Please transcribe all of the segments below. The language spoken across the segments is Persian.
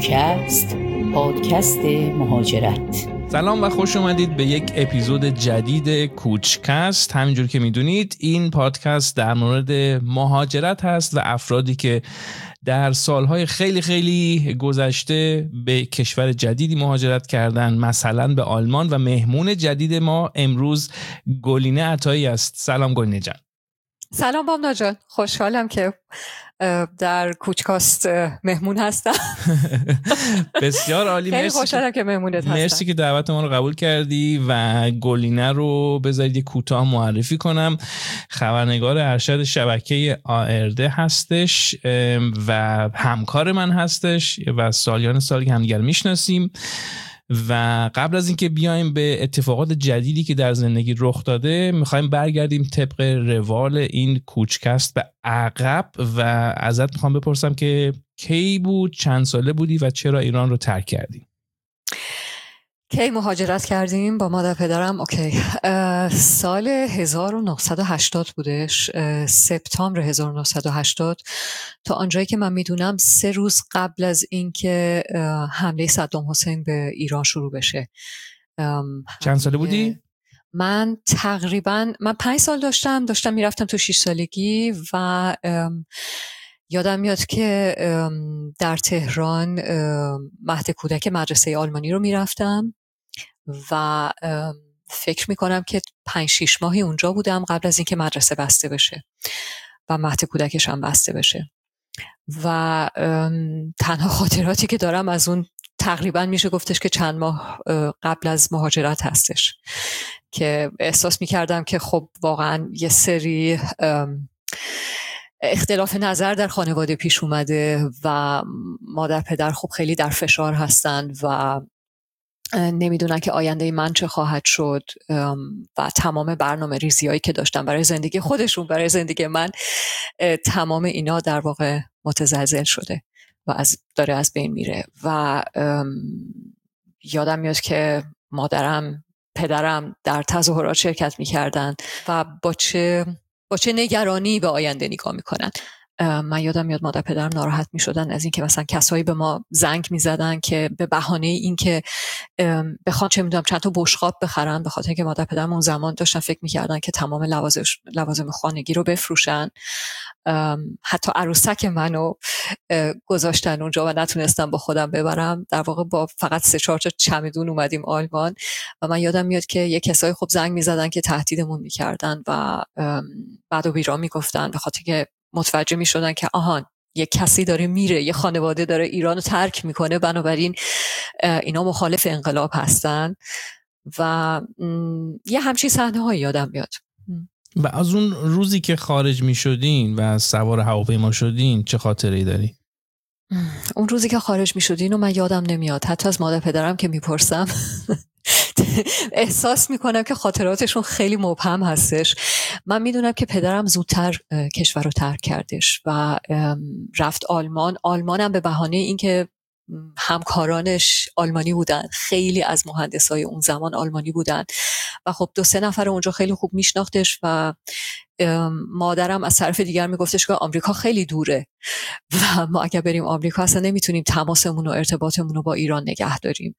کوچکست، پادکست مهاجرت. سلام و خوش اومدید به یک اپیزود جدید کوچکست. همینجور که میدونید این پادکست در مورد مهاجرت هست و افرادی که در سالهای خیلی خیلی گذشته به کشور جدیدی مهاجرت کردن، مثلا به آلمان. و مهمون جدید ما امروز گلینه عطایی است. سلام گلینه جان. سلام بامنا جان، خوشحالم که در کوچکاست مهمون هستم. بسیار عالی، خیلی خوشحالم که مهمونت هستم. مرسی که دعوت ما رو قبول کردی و گلینه رو بذارید یه کوتاه معرفی کنم. خبرنگار ارشد شبکه ARD هستش و همکار من هستش و سالیان سالی همدیگر میشناسیم. و قبل از اینکه بیایم به اتفاقات جدیدی که در زندگی رخ داده، میخوایم برگردیم طبق روال این کوچکست به عقب و ازت میخوام بپرسم که کی بود، چند ساله بودی و چرا ایران رو ترک کردی؟ کی مهاجرت کردیم با مادر پدرم؟ اوکی، سال 1980 بودش، سپتامبر 1980. تا آنجایی که من میدونم 3 روز قبل از اینکه حمله صدام حسین به ایران شروع بشه. چند ساله بودی؟ من تقریبا 5 سال داشتم میرفتم تو 6 سالگی و یادم میاد که در تهران مهد کودک مدرسه آلمانی رو میرفتم و فکر میکنم که 5-6 ماهی اونجا بودم قبل از اینکه مدرسه بسته بشه و مهد کودکش هم بسته بشه. و تنها خاطراتی که دارم از اون تقریبا میشه گفتش که چند ماه قبل از مهاجرت هستش که احساس میکردم که خب واقعا یه سری اختلاف نظر در خانواده پیش اومده و مادر پدر خب خیلی در فشار هستن و نمیدونن که آینده من چه خواهد شد و تمام برنامه ریزیایی که داشتن برای زندگی خودشون، برای زندگی من، تمام اینا در واقع متزلزل شده و داره از بین میره. و یادم میاد که مادرم، پدرم در تظاهرات شرکت میکردن و با چه نگرانی به آینده نگاه میکنن. من یادم میاد مادر پدرم ناراحت میشدن از اینکه مثلا کسایی به ما زنگ میزدن که به بهانه اینکه بخوان چه میدونم چند تا بشقاب بخرن، به خاطر اینکه مادر پدرم اون زمان داشتن فکر میکردن که تمام لوازم خانگی رو بفروشن. حتی عروسک منو گذاشتن اونجا و نتونستم با خودم ببرم. در واقع با فقط 3-4 تا چمدون اومدیم آلمان و من یادم میاد که یه کسایی خب زنگ میزدن که تهدیدمون میکردن و بعد و بیرا میگفتن، به خاطر که متوجه می شدن که آهان یه کسی داره میره، یه خانواده داره ایران رو ترک میکنه، بنابراین اینا مخالف انقلاب هستن و یه همچین صحنه هایی یادم میاد. و از اون روزی که خارج می شدین و سوار هواپیما شدین چه خاطره‌ای داری؟ اون روزی که خارج می شدین و من یادم نمیاد، حتی از مادر پدرم که میپرسم احساس میکنم که خاطراتشون خیلی مبهم هستش. من میدونم که پدرم زودتر کشور رو ترک کردش و رفت آلمانم به بهانه اینکه همکارانش آلمانی بودن، خیلی از مهندسای اون زمان آلمانی بودن و خب 2-3 نفر اونجا خیلی خوب میشناختش و مادرم از طرف دیگر میگفتش که آمریکا خیلی دوره و ما اگر بریم آمریکا اصلا نمیتونیم تماسمون و ارتباطمون رو با ایران نگه داریم.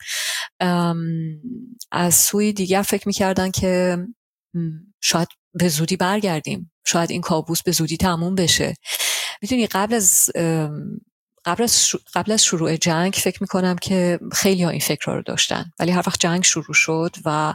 از سوی دیگر فکر میکردن که شاید به زودی برگردیم، شاید این کابوس به زودی تموم بشه. میدونی قبل از شروع جنگ فکر میکنم که خیلی ها این فکر رو داشتن، ولی هر وقت جنگ شروع شد و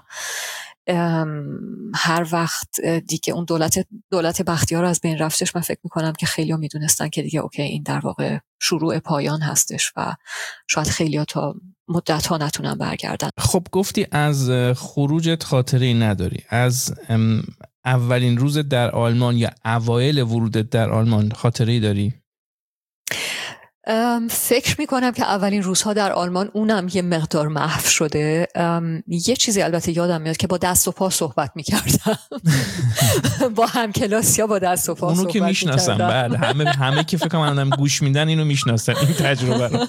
هر وقت دیگه اون دولت بختیار از بین رفتش، من فکر میکنم که خیلی ها میدونستن که دیگه اوکی این در واقع شروع پایان هستش و شاید خیلی ها تا مدت ها نتونن برگردن. خب گفتی از خروجت خاطری نداری، از اولین روز در آلمان یا اوایل ورودت در آلمان خاطری داری؟ فکر میکنم که اولین روزها در آلمان اونم یه مقدار محو شده. یه چیزی البته یادم میاد که با دست و پا صحبت میکردم با همکلاسی ها با دست و پا اونو صحبت که میشناسم، بله همه که فکر کنم گوش میدن اینو میشناسن این تجربه رو.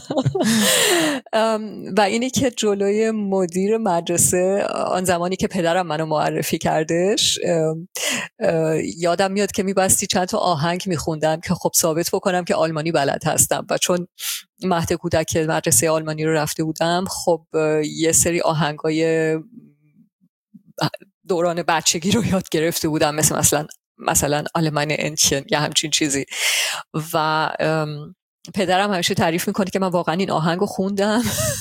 و اینی که جلوی مدیر مدرسه آن زمانی که پدرم منو معرفی کردش یادم میاد که میبستی چند تا آهنگ میخوندم که خب ثابت بکنم که آلمانی بلد هستم و چون مهد کودک مدرسه آلمانی رو رفته بودم خب یه سری آهنگای دوران بچگی رو یاد گرفته بودم مثلا آلمان انچن یا همچین چیزی و پدرم همیشه تعریف میکنه که من واقعا این آهنگ رو خوندم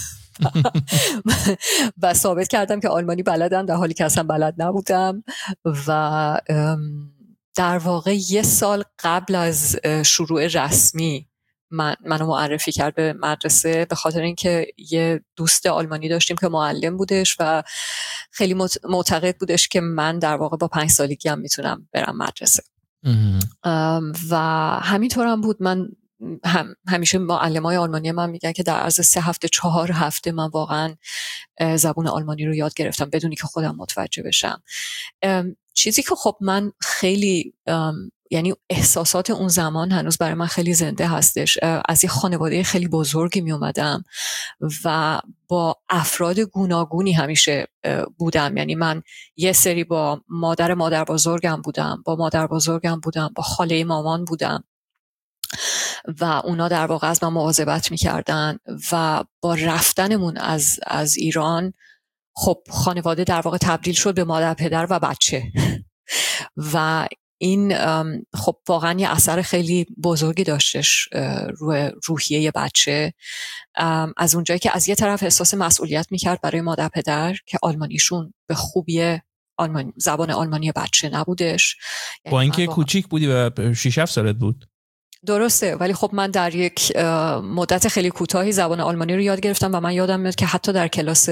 و ثابت کردم که آلمانی بلدم در حالی که اصلا بلد نبودم و در واقع 1 سال قبل از شروع رسمی منو معرفی کرد به مدرسه به خاطر اینکه یه دوست آلمانی داشتیم که معلم بودش و خیلی معتقد بودش که من در واقع با 5 سالگی هم میتونم برم مدرسه و همینطور هم بود. من همیشه معلمای آلمانی من میگن که در عرض 3 هفته 4 هفته من واقعا زبان آلمانی رو یاد گرفتم بدونی که خودم متوجه بشم. چیزی که خب من خیلی یعنی احساسات اون زمان هنوز برای من خیلی زنده هستش. از یه خانواده خیلی بزرگی می اومدم و با افراد گوناگونی همیشه بودم. یعنی من یه سری با مادر بزرگم بودم، با مادر بزرگم بودم، با خاله مامان بودم و اونا در واقع از من مواظبت میکردن و با رفتنمون از ایران خب خانواده در واقع تبدیل شد به مادر پدر و بچه و این خب واقعا یه اثر خیلی بزرگی داشتش روی روحیه بچه، از اونجایی که از یه طرف احساس مسئولیت میکرد برای مادر پدر که آلمانیشون به خوبی زبان آلمانی بچه نبودش. با اینکه کوچیک بودی و 6-7 سالت بود. درسته، ولی خب من در یک مدت خیلی کوتاهی زبان آلمانی رو یاد گرفتم و من یادم میاد که حتی در کلاس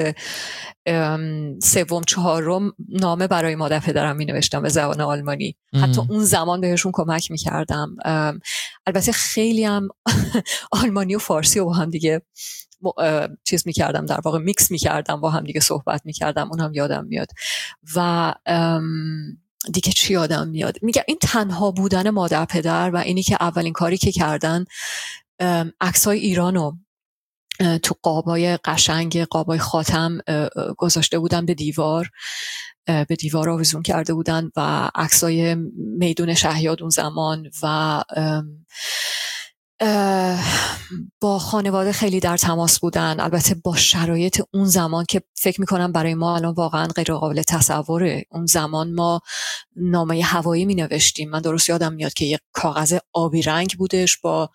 3-4 نامه برای مادر پدرم می نوشتم به زبان آلمانی. حتی اون زمان بهشون کمک می کردم. البته خیلی هم آلمانی و فارسی رو با هم دیگه چیز می کردم، در واقع میکس می کردم، با هم دیگه صحبت می کردم. اون هم یادم میاد. و دیگه چی یادم میاد؟ میگم این تنها بودن مادر پدر و اینی که اولین کاری که کردن عکسای ایرانو تو قابای قشنگ، قابای خاتم گذاشته بودن به دیوار آویزون کرده بودن و عکسای میدون شهیاد اون زمان و با خانواده خیلی در تماس بودن. البته با شرایط اون زمان که فکر میکنم برای ما الان واقعا غیر قابل تصوره. اون زمان ما نامه هوایی می نوشتیم. من درست یادم میاد که یک کاغذ آبی رنگ بودش با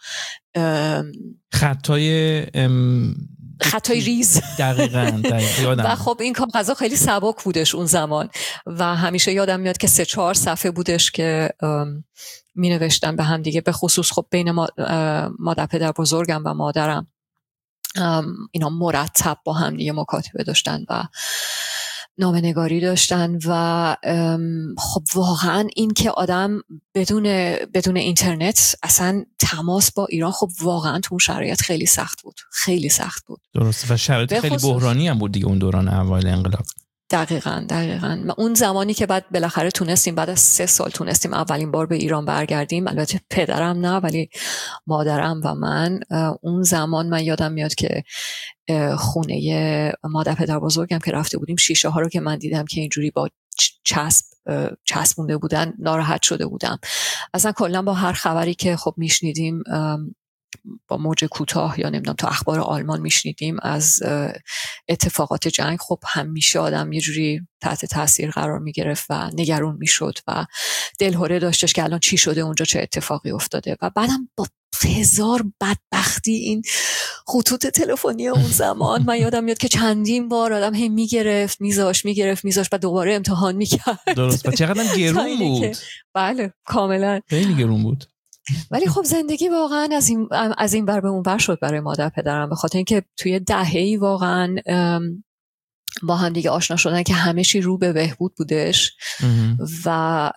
خطای ریز. دقیقاً یادم. و خب این کاغذها خیلی سبک بودش اون زمان و همیشه یادم میاد که 3-4 صفحه بودش که می نوشتن به هم دیگه، به خصوص خب بین مادر پدر بزرگم و مادرم اینا مرتب با هم دیگه مکاتبه داشتن و نامه نگاری داشتن و خب واقعا این که آدم بدون اینترنت اصلا تماس با ایران خب واقعا تو اون شرایط خیلی سخت بود. درست، و شرایط خیلی بحرانی هم بود دیگه اون دوران اول انقلاب. دقیقاً. اون زمانی که بعد بالاخره تونستیم بعد از 3 سال تونستیم اولین بار به ایران برگردیم، البته پدرم نه ولی مادرم و من. اون زمان من یادم میاد که خونه مادر پدر بزرگم که رفته بودیم، شیشه ها رو که من دیدم که اینجوری با چسبونده بودن ناراحت شده بودم. اصلا کلا با هر خبری که خب میشنیدیم با موج کوتاه یا نمیدونم تو اخبار آلمان میشنیدیم از اتفاقات جنگ، خب همیشه آدم یه جوری تحت تاثیر قرار میگرفت و نگران میشد و دلهره داشتش که الان چی شده اونجا، چه اتفاقی افتاده. و بعدم با 1000 بدبختی این خطوط تلفنی اون زمان من یادم میاد که چندین بار آدم هم میگرفت میذاش و دوباره امتحان میکرد. درست، و چقدر گرون بود. بله کاملا خیلی گرون بود. ولی خب زندگی واقعا از این بر به اون بر شد برای مادر پدرم، به خاطر اینکه توی دهه‌ای واقعا با هم دیگه آشنا شدن که همه چی رو به بهبود بودش و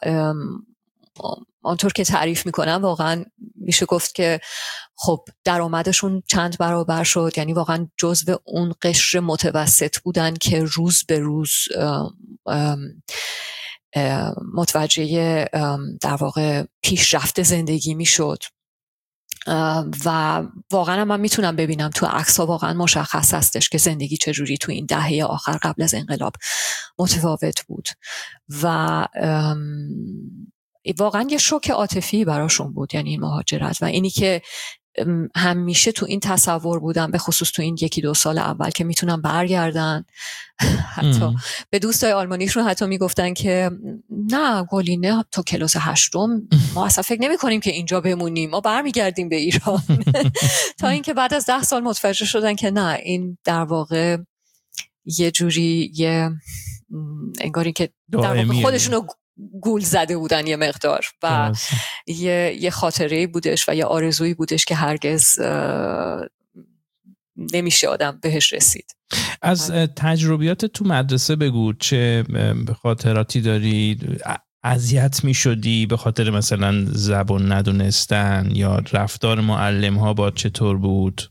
آنطور که تعریف میکنم واقعا میشه گفت که خب درآمدشون چند برابر شد. یعنی واقعا جزو اون قشر متوسط بودن که روز به روز متوجه در واقع پیشرفت زندگی میشد و واقعا من میتونم ببینم تو عکس‌ها واقعا مشخص هستش که زندگی چجوری تو این دهه آخر قبل از انقلاب متفاوت بود و واقعا یه شوک عاطفی براشون بود، یعنی این مهاجرت و اینی که همیشه تو این تصور بودم، به خصوص تو این 1-2 سال اول که میتونم برگردن. حتی به دوستای آلمانیشون حتی میگفتن که نه گلینه تو کلاس 8 ما اصلا فکر نمی کنیم که اینجا بمونیم، ما برمیگردیم به ایران. تا اینکه بعد از 10 سال متوجه شدن که نه، این در واقع یه جوری انگاری که در واقع خودشونو گول زده بودن یه مقدار و یه خاطره‌ای بودش و یه آرزویی بودش که هرگز نمیشه آدم بهش رسید. از تجربیات تو مدرسه بگو، چه خاطراتی داری؟ اذیت میشدی به خاطر مثلا زبان ندونستن یا رفتار معلم ها با چطور بود؟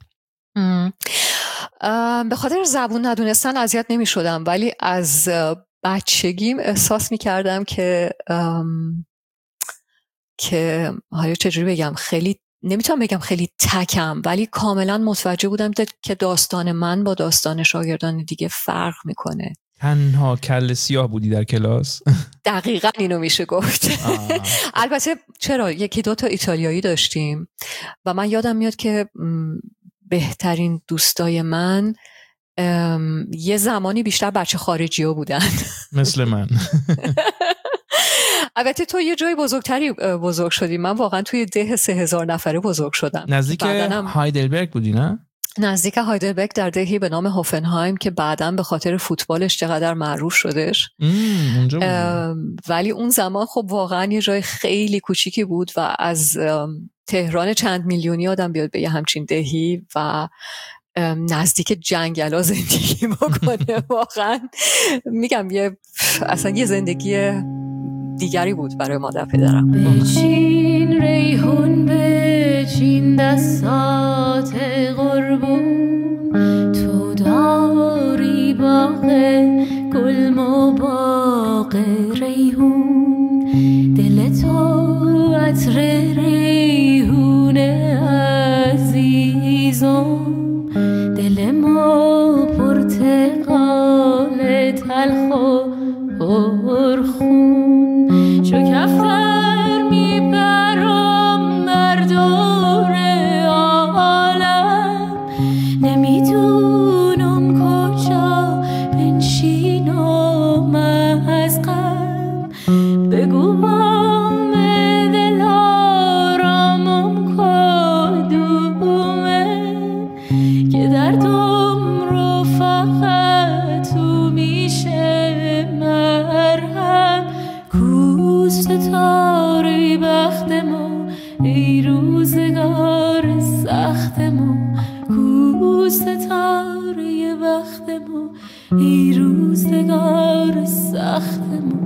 به خاطر زبان ندونستن اذیت نمیشدم، ولی از بچگیم احساس میکردم که حالا چجوری بگم، خیلی نمیتونم بگم خیلی تکم، ولی کاملا متوجه بودم که داستان من با داستان شاگردان دیگه فرق میکنه. تنها کل سیاه بودی در کلاس؟ دقیقاً اینو میشه گفت. البته چرا 1-2 تا ایتالیایی داشتیم و من یادم میاد که بهترین دوستای من یه زمانی بیشتر بچه خارجی ها بودن. مثل من. البته تو یه جای بزرگتری بزرگ شدی، من واقعا توی ده 3000 نفره بزرگ شدم. نزدیک هایدلبرگ بودی نه؟ نزدیک هایدلبرگ در دهی به نام هوفنهایم که بعداً به خاطر فوتبالش چقدر معروف شدش. ولی اون زمان خب واقعا یه جای خیلی کوچیکی بود و از تهران چند میلیونی آدم بیاد به یه همچین دهی و نزدیک جنگلا زندگی بکنه، واقعا میگم اصلا یه زندگی دیگری بود برای مادر پدرم. بچین ریحون، بچین دستات قربون، تو داری باغ گل و باغ ریحون، دل تو عطر ریحون عزیزم، دل ما پرتقال تلخ و پرخون، چو کفتر میبرم بر دور عالم، نمیدونم کجا بنشینم از غم، بگو بام دل آرامم کدومه که دردم رو فقط تو میشه مرهم، کو ستاره بخت ما ای روزگار سخت ما، کو ستاره بخت ما ای روزگار سخت ما،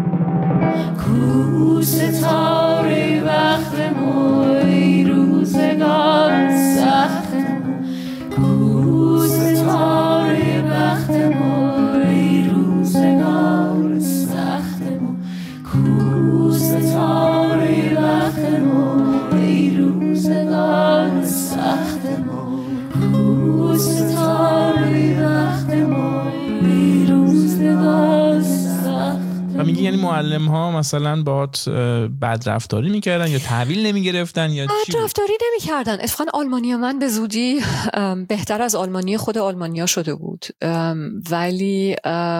کو ستاره بخت ما ای روزگار سخت ما، کو ستاره بخت ما ای روزگار سخت ما، کو ستاره بخت ما ای روزگار سخت ما، کو ستاره بخت ما ای روزگار سخت. و میگی یعنی معلم ها مثلا باهات بد رفتاری میکردن یا تحویل نمیگرفتن یا چی؟ بد رفتاری نمیکردن. اتفاقا آلمانی من به زودی بهتر از آلمانی خود آلمانیا شده بود، ولی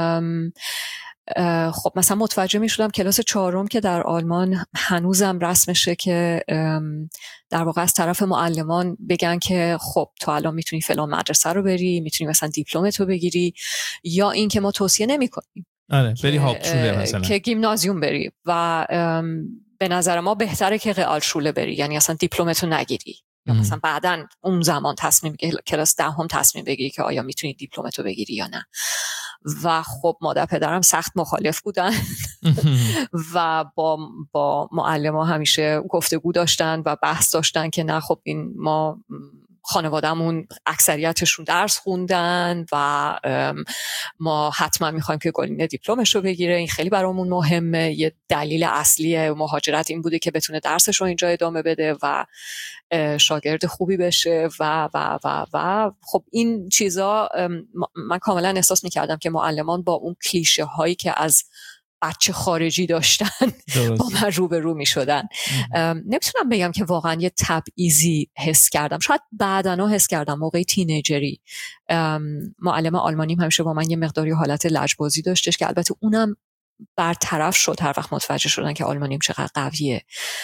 خب مثلا متوجه می شدم کلاس 4 که در آلمان هنوزم رسمشه که در واقع از طرف معلمان بگن که خب تو الان میتونی فلان مدرسه رو بری، میتونی مثلا دیپلمتو بگیری، یا این که ما توصیه نمی کنیم آره بری هاپشوله مثلا که گیمنازیوم بری و به نظر ما بهتره که رئالشوله بری، یعنی اصلا دیپلمتو نگیری، یا مثلا بعدن اون زمان تصمیم کلاس 10 تصمیم بگیری که آیا میتونی دیپلمتو بگیری یا نه. و خب مادر پدرم سخت مخالف بودن و با معلم ها همیشه گفتگو داشتن و بحث داشتن که نه خب این ما خانوادهمون اکثریتشون درس خوندن و ما حتما میخوایم که گلینه دیپلمش رو بگیره، این خیلی برامون مهمه. یه دلیل اصلی مهاجرت این بوده که بتونه درسش رو اینجا ادامه بده و شاگرد خوبی بشه و و و و خب این چیزا من کاملا احساس میکردم که معلمان با اون کلیشه هایی که از بچه خارجی داشتن با من روبرو می شدن. نمیتونم بگم که واقعا یه تبعیضی حس کردم، شاید بعداً حس کردم موقع تینیجری. معلم آلمانیم همیشه با من یه مقداری حالت لجبازی داشتش که البته اونم برطرف شد هر وقت متوجه شدن که آلمانیم چقدر قویه.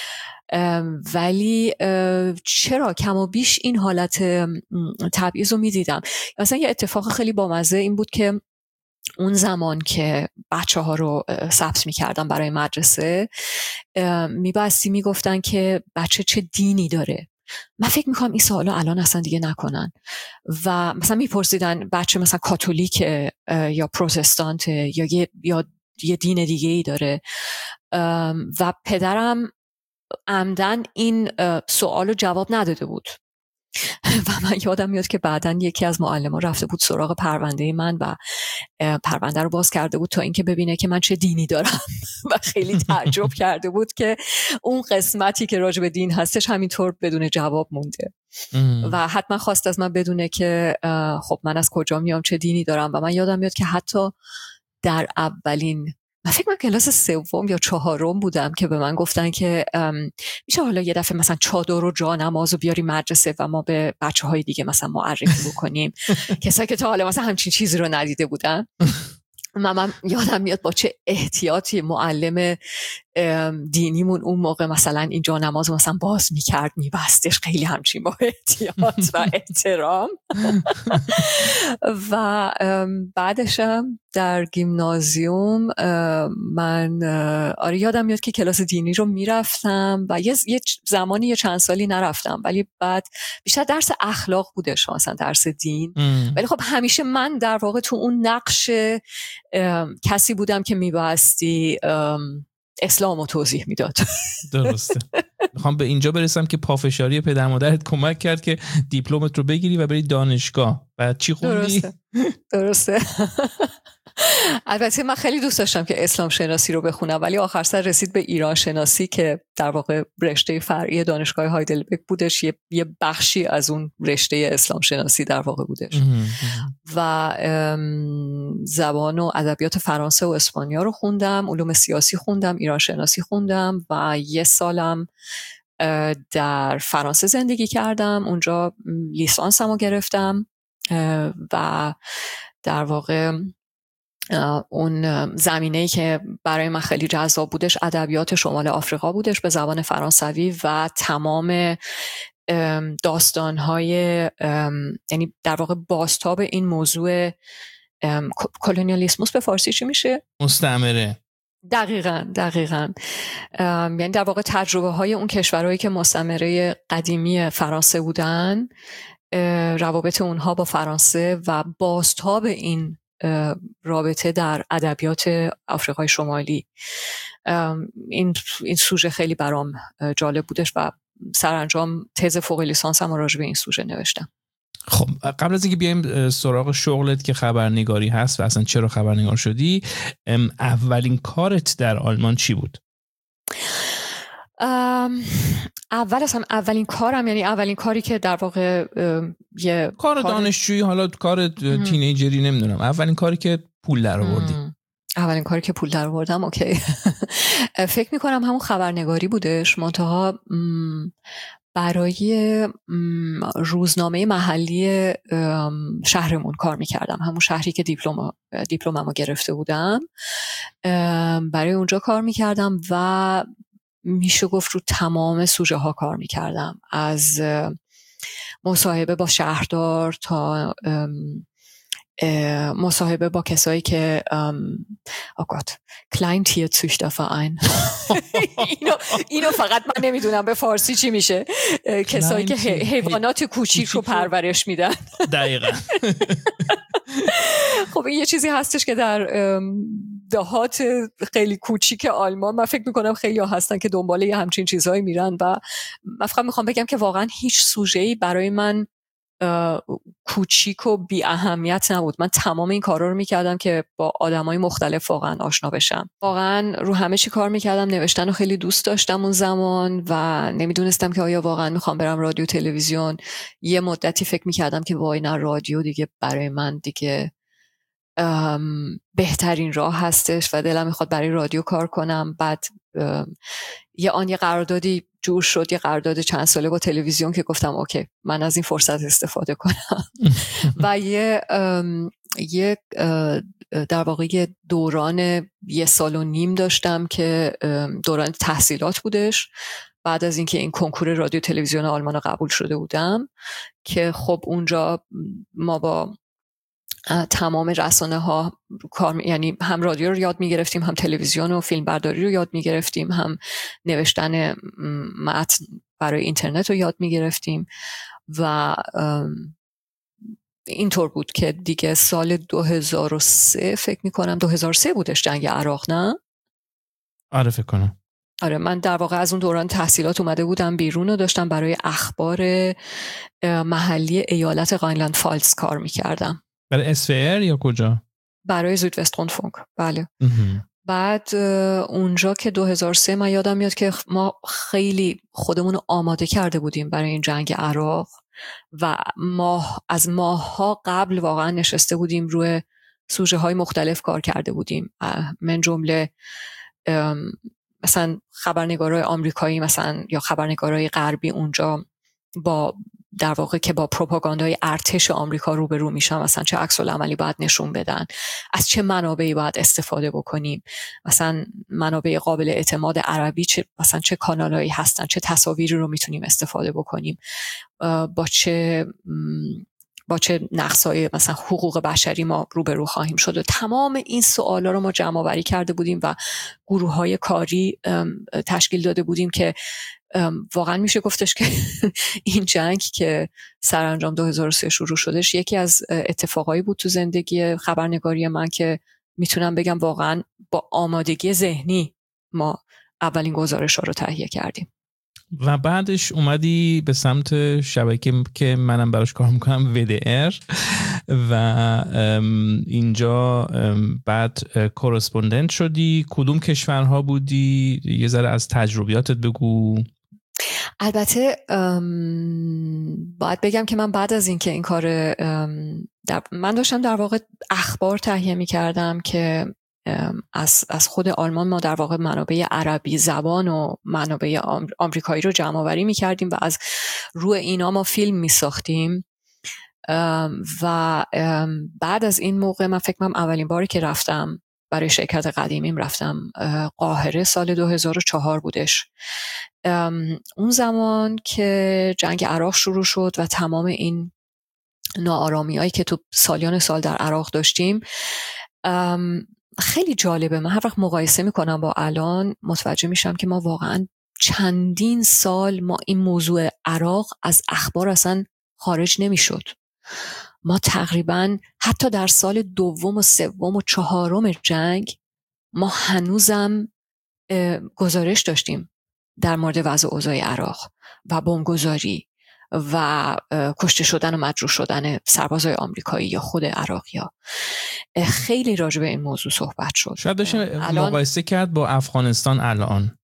ولی چرا کم و بیش این حالت تبعیض رو می دیدم. مثلا یه اتفاق خیلی بامزه این بود که اون زمان که بچه ها رو ثبت می‌کردن برای مدرسه میبستی میگفتن که بچه چه دینی داره. من فکر میکنم این سوالا الان اصلا دیگه نکنن و مثلا میپرسیدن بچه مثلا کاتولیک یا پروتستانت یا یه دین دیگه ای داره و پدرم عمدن این سوالو جواب نداده بود و من یادم میاد که بعدن یکی از معلمان رفته بود سراغ پرونده من و پرونده رو باز کرده بود تا اینکه ببینه که من چه دینی دارم و خیلی تعجب کرده بود که اون قسمتی که راجع به دین هستش همینطور بدون جواب مونده و حتما خواست از من بدونه که خب من از کجا میام، چه دینی دارم. و من یادم میاد که حتی در اولین من فکر کنم کلاس 3 یا 4 بودم که به من گفتن که میشه حالا یه دفعه مثلا چادر و جانماز رو بیاری مدرسه و ما به بچه‌های دیگه مثلا معرفی بکنیم کسایی که تا حالا مثلا همچین چیزی رو ندیده بودن. من یادم میاد با چه احتیاطی معلم دینیمون اون موقع مثلا این جانماز رو مثلا باز میکرد میبستش، خیلی همچین با احتیاط و احترام. و بعدشم در گیمنازیوم من یادم میاد که کلاس دینی رو میرفتم و یه زمانی یه چند سالی نرفتم، ولی بعد بیشتر درس اخلاق بودش مثلا درس دین. ولی خب همیشه من در واقع تو اون نقش کسی بودم که میباستی اسلام رو توضیح میداد. درسته. میخوام به اینجا برسم که پافشاری پدر مادرت کمک کرد که دیپلمت رو بگیری و بری دانشگاه. بعد چی خوندی؟ درسته. البته من خیلی دوست داشتم که اسلام شناسی رو بخونم ولی آخر سر رسید به ایران شناسی که در واقع رشته فرعی دانشگاه هایدلبرگ بودش، یه بخشی از اون رشته اسلام شناسی در واقع بودش. و زبان و ادبیات فرانسه و اسپانیا رو خوندم، علوم سیاسی خوندم، ایران شناسی خوندم و یه سالم در فرانسه زندگی کردم. اونجا لیسانسم رو گرفتم و در واقع اون زمینه‌ای که برای من خیلی جذاب بودش ادبیات شمال آفریقا بودش به زبان فرانسوی و تمام داستان‌های یعنی در واقع بازتاب این موضوع کلونیالیسموس به فارسی چی میشه؟ مستعمره. دقیقاً یعنی در واقع تجربه های اون کشورهایی که مستعمره قدیمی فرانسه بودن، روابط اونها با فرانسه و بازتاب این رابطه در ادبیات آفریقای شمالی. این سوژه خیلی برام جالب بودش و سرانجام تز فوق لیسانسم رو راجع به این سوژه نوشتم. خب قبل از اینکه بیایم سراغ شغلت که خبرنگاری هست و اصلا چرا خبرنگار شدی، اولین کارت در آلمان چی بود؟ اولین کارم یعنی اولین کاری که در واقع یه کار دانشجویی، حالا کار تینیجری نمیدونم، اولین کاری که پول در آوردی. اولین کاری که پول در آوردم اوکی. فکر میکنم همون خبرنگاری بودش، منتها برای روزنامه محلی شهرمون کار میکردم، همون شهری که دیپلممو گرفته بودم، برای اونجا کار میکردم و میشه گفت رو تمام سوژه ها کار میکردم، از مصاحبه با شهردار تا مصاحبه با کسایی که Kleintierzüchterverein اینو فقط من نمیدونم به فارسی چی میشه، کسایی که حیوانات کوچیک رو پرورش میدن. دقیقاً. خب این یه چیزی هستش که در دهات خیلی کوچیک آلمان من فکر میکنم خیلی ها هستن که دنبال یه همچین چیزهایی میرن و من فقط میخوام بگم که واقعا هیچ سوژه‌ای برای من کوچیک و بی اهمیت نبود. من تمام این کارا رو میکردم که با آدمای مختلف واقعا آشنا بشم. واقعا رو همه چی کار میکردم. نوشتن رو خیلی دوست داشتم اون زمان و نمیدونستم که آیا واقعا میخوام برم رادیو تلویزیون. یه مدتی فکر میکردم که وای نه، رادیو دیگه برای من دیگه بهترین راه هستش و دلم میخواد برای رادیو کار کنم. بعد یه قراردادی جور شد، یه قرارداد چند ساله با تلویزیون که گفتم اوکی من از این فرصت استفاده کنم. و یه در واقع یه دوران 1.5 سال داشتم که دوران تحصیلات بودش. بعد از اینکه این کنکور رادیو تلویزیون آلمان رو قبول شده بودم که خب اونجا ما با تمام رسانه ها یعنی هم رادیو رو یاد میگرفتیم، هم تلویزیون و فیلم برداری رو یاد میگرفتیم، هم نوشتن متن برای اینترنت رو یاد میگرفتیم و اینطور بود که دیگه سال 2003 فکر میکنم 2003 بودش جنگ عراق، نه؟ آره فکر کنم. آره من در واقع از اون دوران تحصیلات اومده بودم بیرون و داشتم برای اخبار محلی ایالت راینلند فالز کار میکردم. برای SWR یا کجا؟ برای زودوسترونفونک، بله. بعد اونجا که 2003 من یادم میاد که ما خیلی خودمون رو آماده کرده بودیم برای این جنگ عراق و از ماه‌ها قبل واقعا نشسته بودیم روی سوژه های مختلف کار کرده بودیم. من جمله مثلا خبرنگارای آمریکایی مثلا یا خبرنگارای غربی اونجا با در واقع که با پروپاگاندای ارتش آمریکا روبرو میشن، مثلا چه عکس العملی باید نشون بدن، از چه منابعی باید استفاده بکنیم، مثلا منابع قابل اعتماد عربی مثلا چه کانالایی هستن، چه تصاویری رو میتونیم استفاده بکنیم، با چه نقصای مثلا حقوق بشری ما روبرو خواهیم شد. و تمام این سوالا رو ما جمع آوری کرده بودیم و گروه‌های کاری تشکیل داده بودیم که واقعا میشه گفتش که این جنگ که سرانجام 2003 شروع شدش یکی از اتفاقایی بود تو زندگی خبرنگاری من که میتونم بگم واقعا با آمادگی ذهنی ما اولین گزارش‌ها رو تهیه کردیم. و بعدش اومدی به سمت شبکه که منم براش کار میکنم WDR و اینجا بعد کورسپوندنت شدی. کدوم کشورها بودی؟ یه ذره از تجربیاتت بگو. البته باید بگم که من بعد از اینکه این کار من داشتم در واقع اخبار تهیه میکردم که از خود آلمان ما در واقع منابع عربی زبان و منابع آمریکایی رو جمع آوری می‌کردیم و از روی اینا ما فیلم می‌ساختیم. و بعد از این موقع من فکر کنم اولین باری که رفتم برای شرکت قدیمیم رفتم قاهره سال 2004 بودش. اون زمان که جنگ عراق شروع شد و تمام این ناآرامی‌هایی که تو سالیان سال در عراق داشتیم خیلی جالبه. من هر وقت مقایسه میکنم با الان متوجه میشم که ما واقعا چندین سال ما این موضوع عراق از اخبار اصلا خارج نمیشد. ما تقریبا حتی در سال 2 و 3 و 4 جنگ ما هنوزم گزارش داشتیم در مورد وضع اوضاع عراق و بمبگذاری و کشته شدن و مجروح شدن سربازای آمریکایی یا خود عراقی‌ها. خیلی راجع به این موضوع صحبت شد. شاید بشه مقایسه کرد با افغانستان الان.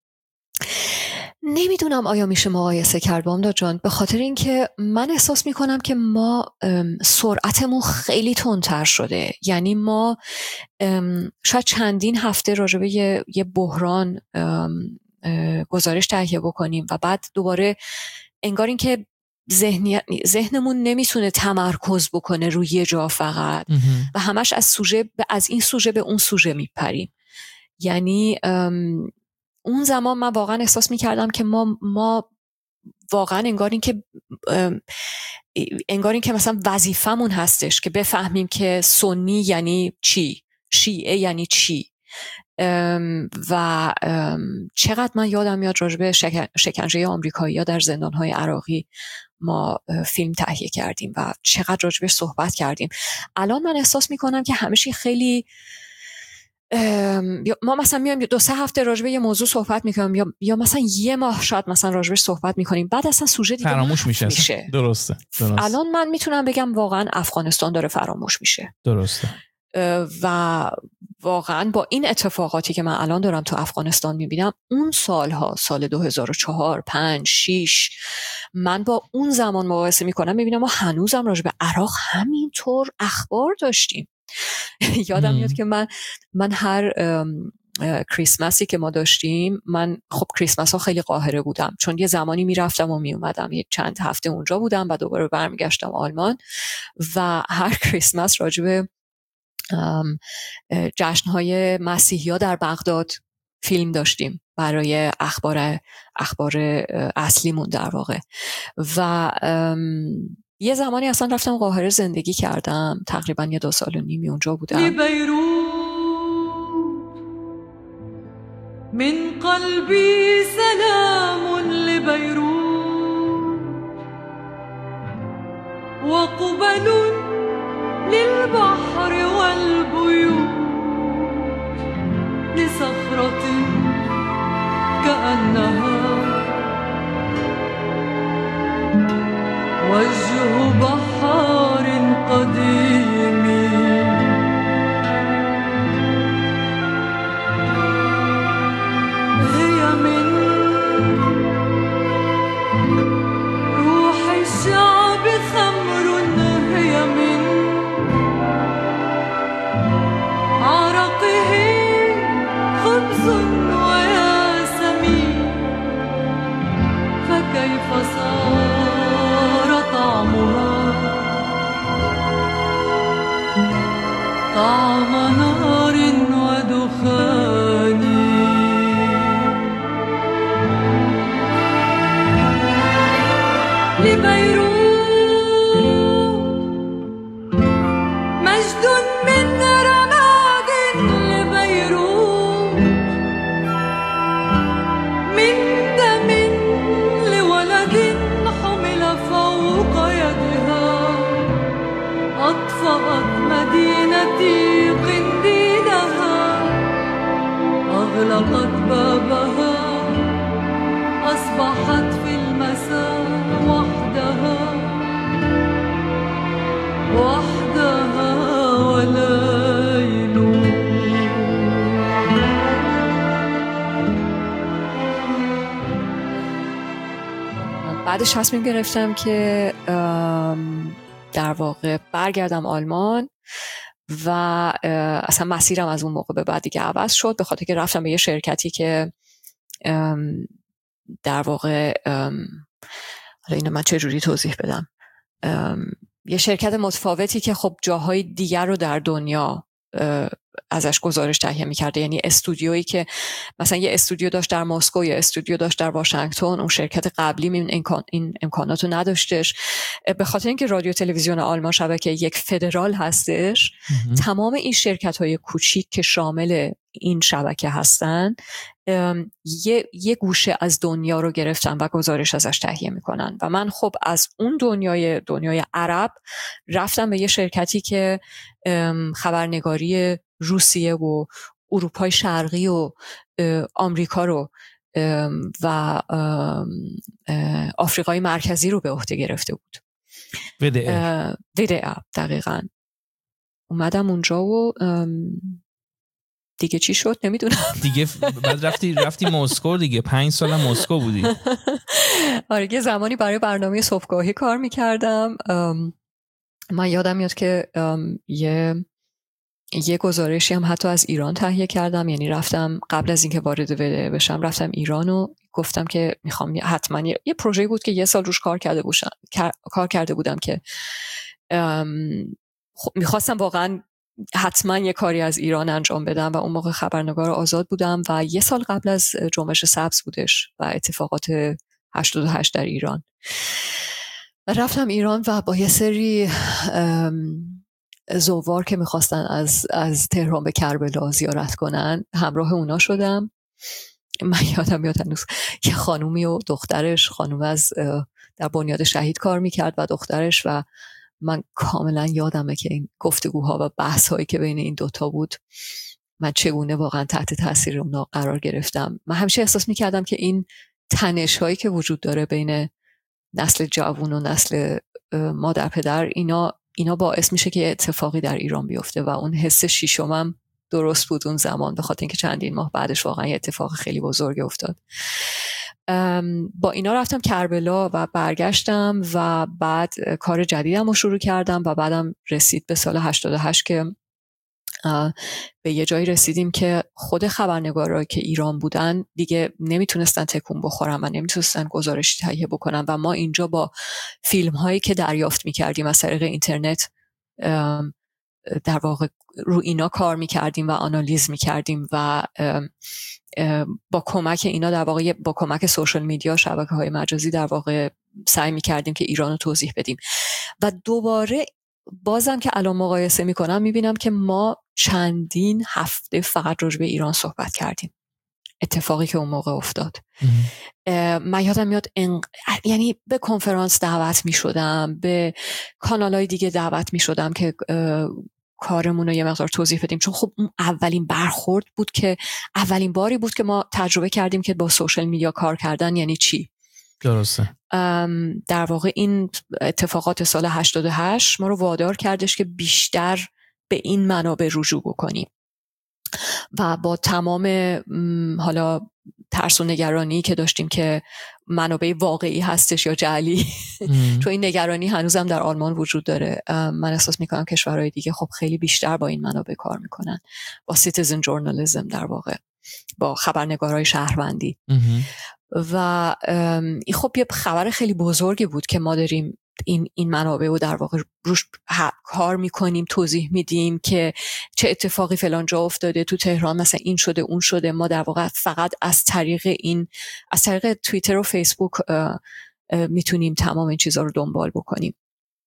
نمیدونم آیا میشه مقایسه کرد بامداد جان، به خاطر اینکه من احساس میکنم که ما سرعتمون خیلی تندتر شده. یعنی ما شاید چندین هفته راجع به یه بحران گزارش تهیه بکنیم و بعد دوباره انگار این که ذهنمون نمیتونه تمرکز بکنه روی یه جا فقط و همش از این سوژه به اون سوژه میپریم. یعنی اون زمان من واقعا احساس میکردم که ما واقعا انگار این که مثلا وظیفمون هستش که بفهمیم که سنی یعنی چی، شیعه یعنی چی. و چقدر من یادم میاد راجبه شکنجه آمریکایی‌ها در زندان‌های عراقی ما فیلم تهیه کردیم و چقدر راجبه صحبت کردیم. الان من احساس میکنم که همه چی خیلی ما مثلا میایم 2-3 هفته راجع به یه موضوع صحبت میکنیم یا مثلا یه ماه شاید مثلا راجبش صحبت میکنیم، بعد اصلا سوژه دیگه فراموش میشه. درسته. الان من میتونم بگم واقعا افغانستان داره فراموش میشه. درسته. و واقعا با این اتفاقاتی که من الان دارم تو افغانستان میبینم، اون سالها، سال 2004 5 6 من با اون زمان مقایسه میکنم، میبینم ما هنوزم راجع به عراق همینطور اخبار داشتیم. یادم میاد که من هر کریسمسی که ما داشتیم، من خب کریسمس ها خیلی قاهره بودم، چون یه زمانی میرفتم و میومدم، یه چند هفته اونجا بودم و دوباره برمیگشتم آلمان و هر کریسمس راجع به جشن‌های مسیحی‌ها در بغداد فیلم داشتیم برای اخبار اصلیمون در واقع. و یه زمانی اصلا رفتم قاهره زندگی کردم، تقریبا 1-2 سال و نیمی اونجا بودم. من قلبي سلام لبيروت وقبل للبحر والبيوت لصخرة كأنها وجه بحار قديم هي من روح الشعب خمر هي من عرقه خبز وياسمين فكيف صار طعمها طعم نار ودخان لبيروت مجد من رماد لبيروت من دم لولد حمل فوق يدها أطفأت مدينتي قنديلها أغلقت بابها أصبحت في المساء وحدها وليل. بعدش تصمیم گرفتم که در واقع برگردم آلمان و اصلا مسیرم از اون موقع به بعد دیگه عوض شد، به خاطر که رفتم به یه شرکتی که در واقع حالا اینو من چجوری توضیح بدم، یه شرکت متفاوتی که خب جاهای دیگر رو در دنیا ازش گزارش تهیه می‌کرده، یعنی استودیویی که مثلا یه استودیو داشت در مسکو یا استودیو داشت در واشنگتن، اون شرکت قبلی این امکاناتو نداشتش. به خاطر اینکه رادیو تلویزیون آلمان شبکه یک فدرال هستش، تمام این شرکت‌های کوچیک که شامل این شبکه هستن یه گوشه از دنیا رو گرفتن و گزارش ازش تهیه میکنن و من خب از اون دنیای عرب رفتم به یه شرکتی که خبرنگاری روسیه و اروپای شرقی و آمریکا رو و آفریقای مرکزی رو به عهده گرفته بود. VDR دقیقاً. اومدم اونجا و دیگه چی شد نمیدونم. دیگه بعد رفتی مسکو دیگه، 5 سال مسکو بودی. آره یه زمانی برای برنامه صبحگاهی کار میکردم. من یادم میاد که یه گزارشی هم حتی از ایران تهیه کردم، یعنی رفتم قبل از اینکه وارد وله بشم رفتم ایران و گفتم که میخوام حتما یه پروژه بود که 1 سال روش کار کرده بودم که میخواستم واقعا حتما یه کاری از ایران انجام بدم و اون موقع خبرنگار آزاد بودم و 1 سال قبل از جنبش سبز بودش و اتفاقات 88 در ایران و رفتم ایران و با یه سری زوار که میخواستن از تهران به کربلا زیارت کنن همراه اونا شدم. من یادم میاد هنوز یه خانومی و دخترش، خانوم از در بنیاد شهید کار میکرد و دخترش، و من کاملا یادمه که این گفتگوها و بحث هایی که بین این دوتا بود من چگونه واقعا تحت تاثیر اونا قرار گرفتم. من همیشه احساس میکردم که این تنش هایی که وجود داره بین نسل جوان و نسل مادر پدر، اینا باعث میشه که اتفاقی در ایران بیفته و اون حس شیشمم درست بود اون زمان، به خاطر اینکه چندین ماه بعدش واقعا یه اتفاق خیلی بزرگی افتاد. با اینا رفتم کربلا و برگشتم و بعد کار جدیدم رو شروع کردم و بعدم رسید به سال 88 که به یه جایی رسیدیم که خود خبرنگارا که ایران بودن دیگه نمیتونستن تکون بخورن و نمیتونستن گزارشی تهیه بکنن و ما اینجا با فیلم هایی که دریافت میکردیم از طریق اینترنت در واقع رو اینا کار میکردیم و آنالیز میکردیم و با کمک اینا در واقع با کمک سوشال میدیا، شبکه‌های مجازی در واقع سعی میکردیم که ایران رو توضیح بدیم. و دوباره بازم که الان مقایسه میکنم میبینم که ما چندین هفته فقط راجع به ایران صحبت کردیم، اتفاقی که اون موقع افتاد. من یادم میاد یعنی به کنفرانس دعوت میشدم، به کانالای دیگه دعوت میشدم که کارمون رو یه مقدار توضیح بدیم، چون خب اون اولین برخورد بود که اولین باری بود که ما تجربه کردیم که با سوشال میدیا کار کردن یعنی چی. درسته. در واقع این اتفاقات سال 88 ما رو وادار کردش که بیشتر به این منابع رجوع بکنیم و با تمام حالا ترس و نگرانی که داشتیم که منابع واقعی هستش یا جعلی چون این نگرانی هنوزم در آلمان وجود داره. من احساس میکنم کشورهای دیگه خب خیلی بیشتر با این منابع کار میکنن، با سیتیزن جورنالیسم در واقع، با خبرنگارای شهروندی. و این خب یه خبر خیلی بزرگی بود که ما داریم این منابع رو در واقع روش کار میکنیم، توضیح میدیم که چه اتفاقی فلان جا افتاده، تو تهران مثلا این شده اون شده. ما در واقع فقط از طریق توییتر و فیسبوک میتونیم تمام این چیزا رو دنبال بکنیم.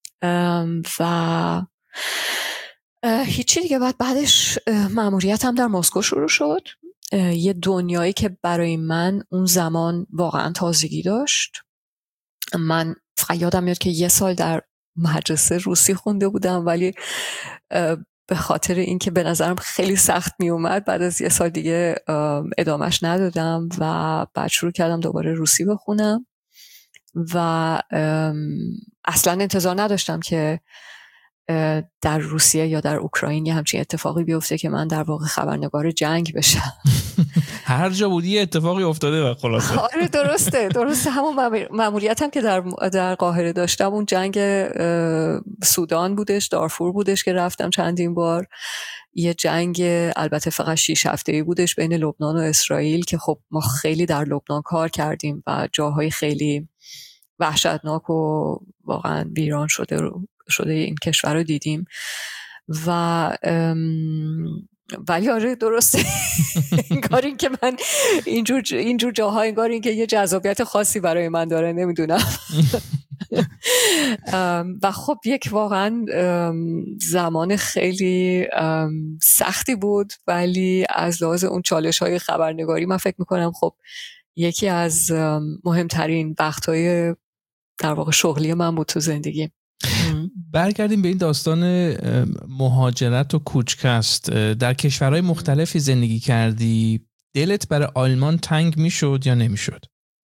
و هیچی دیگه. بعدش مأموریتم در مسکو شروع شد، یه دنیایی که برای من اون زمان واقعا تازگی داشت. من یادم میاد که یه سال در مدرسه روسی خونده بودم، ولی به خاطر اینکه به نظرم خیلی سخت می اومد بعد از یه سال دیگه ادامهش ندادم و بعد شروع کردم دوباره روسی بخونم و اصلا انتظار نداشتم که در روسیه یا در اوکراین یه همچین اتفاقی بیفته که من در واقع خبرنگار جنگ بشم. هر جا بودی یه اتفاقی افتاده و خلاصه. آره درسته. همون مأموریتم که در قاهره داشتم اون جنگ سودان بودش، دارفور بودش که رفتم چندین بار. یه جنگ البته فقط 6 هفته‌ای بودش بین لبنان و اسرائیل که خب ما خیلی در لبنان کار کردیم و جاهای خیلی وحشتناک و واقعا ویران شده این کشور رو دیدیم. و ولی آره درسته انگار این که من اینجور جاها انگار این که یه جذابیت خاصی برای من داره، نمیدونم. و خب یک واقعا زمان خیلی سختی بود، ولی از لحاظ اون چالش های خبرنگاری من فکر میکنم خب یکی از مهمترین وقتهای در واقع شغلی من بود تو زندگی. برگردیم به این داستان مهاجرت و کوچکست. در کشورهای مختلفی زندگی کردی، دلت برای آلمان تنگ میشد یا نمیشد؟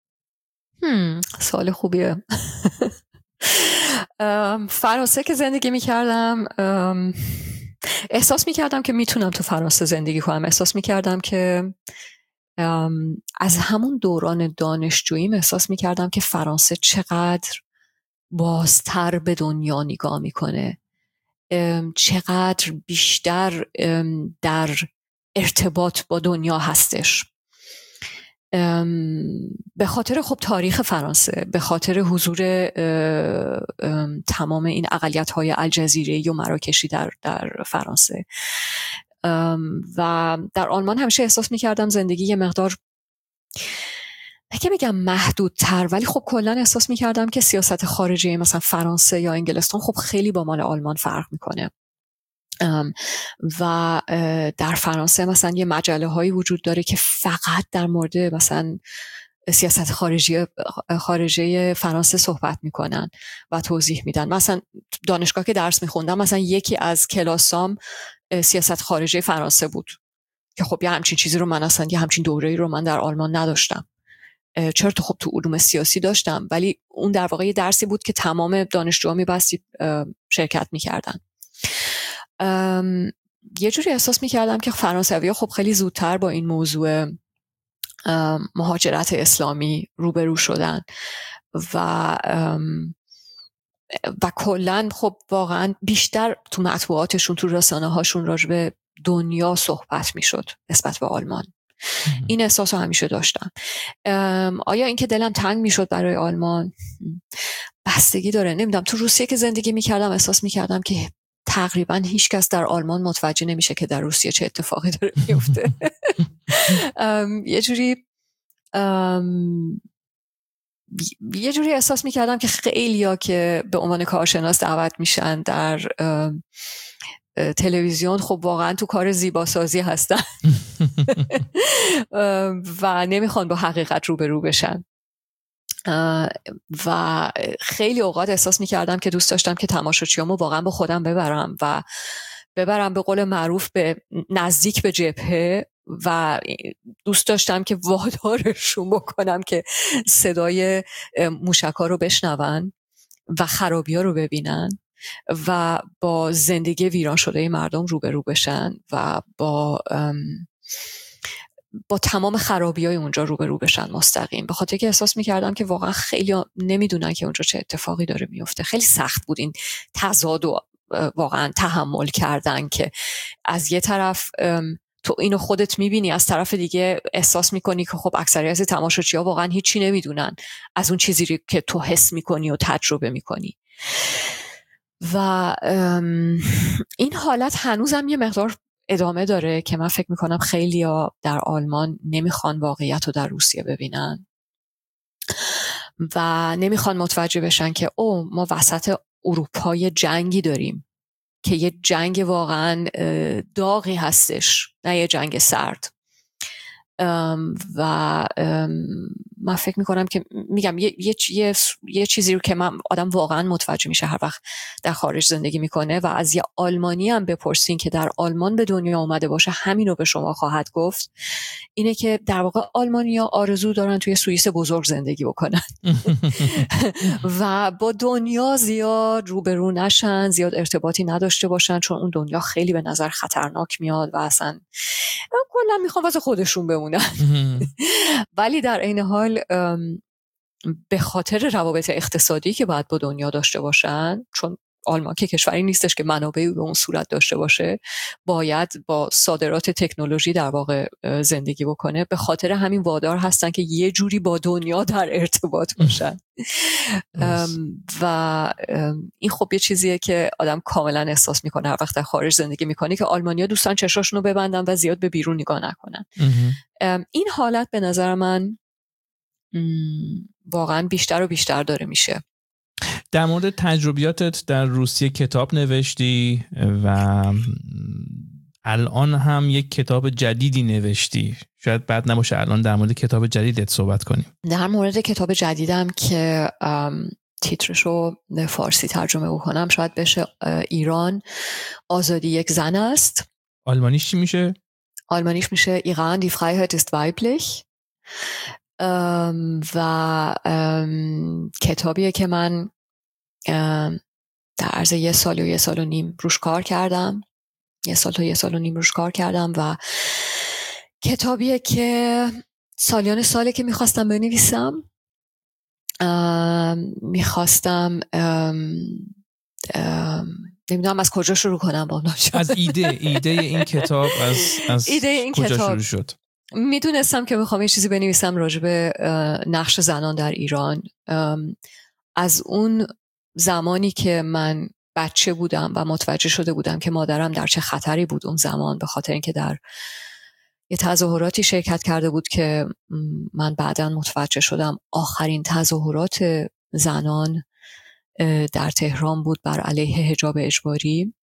سوال خوبیه. فرانسه که زندگی میکردم احساس میکردم که میتونم تو فرانسه زندگی کنم. احساس میکردم که از همون دوران دانشجوییم احساس میکردم که فرانسه چقدر بازتر به دنیا نگاه میکنه، چقدر بیشتر در ارتباط با دنیا هستش، به خاطر خب تاریخ فرانسه، به خاطر حضور تمام این اقلیت‌های الجزیره‌ای و مراکشی در فرانسه. و در آلمان همیشه احساس میکردم زندگی یه مقدار که بگم محدودتر، ولی خب کلا احساس میکردم که سیاست خارجی مثلا فرانسه یا انگلستان خب خیلی با مال آلمان فرق میکنه. و در فرانسه مثلا یه مجله هایی وجود داره که فقط در مورد مثلا سیاست خارجی فرانسه صحبت میکنن و توضیح میدن. مثلا دانشگاه که درس میخوندم مثلا یکی از کلاسام سیاست خارجی فرانسه بود که خب یه همچین چیزی رو من اصلا، یه همچین دوره‌ای رو من در آلمان نداشتم. چرا خب تو علوم سیاسی داشتم، ولی اون در واقع یه درسی بود که تمام دانشجوها میبستی شرکت میکردن. یه جوری احساس میکردم که فرانسوی‌ها خب خیلی زودتر با این موضوع مهاجرت اسلامی روبرو شدن و کلن خب واقعا بیشتر تو مطبوعاتشون، تو رسانه هاشون راجع به دنیا صحبت میشد نسبت به آلمان. این احساس رو همیشه داشتم. آیا اینکه دلم تنگ میشد برای آلمان؟ بستگی داره. نمیدونم، تو روسیه که زندگی میکردم احساس میکردم که تقریبا هیچ کس در آلمان متوجه نمیشه که در روسیه چه اتفاقی داره میفته. یه جوری احساس میکردم که خیلیا که به عنوان کارشناس دعوت میشن در تلویزیون خب واقعا تو کار زیباسازی هستن و نمیخوان با حقیقت روبرو بشن. و خیلی اوقات احساس میکردم که دوست داشتم که تماشاچیامو واقعا با خودم ببرم و ببرم به قول معروف به نزدیک به جبهه و دوست داشتم که وادارشون بکنم که صدای موشک‌ها رو بشنون و خرابی‌ها رو ببینن و با زندگی ویران شده مردم روبرو بشن و با تمام خرابی‌های اونجا روبرو بشن مستقیم، به خاطر که احساس می‌کردم که واقعا خیلی نمیدونن که اونجا چه اتفاقی داره میفته. خیلی سخت بود این تضاد و واقعا تحمل کردن که از یه طرف تو اینو خودت میبینی، از طرف دیگه احساس میکنی که خب اکثریت تماشاچی‌ها واقعا هیچی نمیدونن از اون چیزی که تو حس میکنی و تجربه میکنی. و این حالت هنوزم یه مقدار ادامه داره که من فکر میکنم خیلیا در آلمان نمیخوان واقعیت رو در روسیه ببینن و نمیخوان متوجه بشن که ما وسط اروپای جنگی داریم که یه جنگ واقعا داغی هستش، نه یه جنگ سرد. و من فکر میکنم که میگم یه چیزی رو که من آدم واقعا متوجه میشه هر وقت در خارج زندگی میکنه و از یه آلمانی هم بپرسین که در آلمان به دنیا اومده باشه همین رو به شما خواهد گفت، اینه که در واقع آلمانی‌ها آرزو دارن توی سوئیس بزرگ زندگی بکنن و با دنیا زیاد روبرو نشن، زیاد ارتباطی نداشته باشن، چون اون دنیا خیلی به نظر خطرناک میاد و اصلا کلا میخوان واسه خودشون بمونن. ولی در این حال به خاطر روابط اقتصادی که باید با دنیا داشته باشن، چون آلمان که کشوری نیستش که منابعی به اون صورت داشته باشه، باید با صادرات تکنولوژی در واقع زندگی بکنه، به خاطر همین وادار هستن که یه جوری با دنیا در ارتباط باشن. و این خب یه چیزیه که آدم کاملا احساس میکنه هر وقت در خارج زندگی میکنه که آلمانی‌ها دوستان چشاشون رو ببندن و زیاد به بیرون نگاه نکنن. این حالت به نظر من واقعا بیشتر و بیشتر داره میشه. در مورد تجربیاتت در روسیه کتاب نوشتی و الان هم یک کتاب جدیدی نوشتی، شاید بد نباشه الان در مورد کتاب جدیدت صحبت کنیم. در مورد کتاب جدیدم که تیترشو فارسی ترجمه بکنم شاید بشه ایران آزادی یک زن است. آلمانیش چی میشه؟ آلمانیش میشه ایران die Freiheit ist weiblich. و کتابیه که من در عرض 1 سال و 1.5 سال روش کار کردم، 1 سال تا 1.5 سال روش کار کردم و کتابیه که سالیان که میخواستم بنویسم. میخواستم نمیدونم از کجا شروع کنم با از ایده این کتاب از ایده این کجا کتاب شروع شد؟ میدونستم که میخوام یه چیزی بنویسم راجع به نقش زنان در ایران. از اون زمانی که من بچه بودم و متوجه شده بودم که مادرم در چه خطری بود اون زمان، به خاطر اینکه در یه تظاهراتی شرکت کرده بود که من بعداً متوجه شدم آخرین تظاهرات زنان در تهران بود بر علیه حجاب اجباری.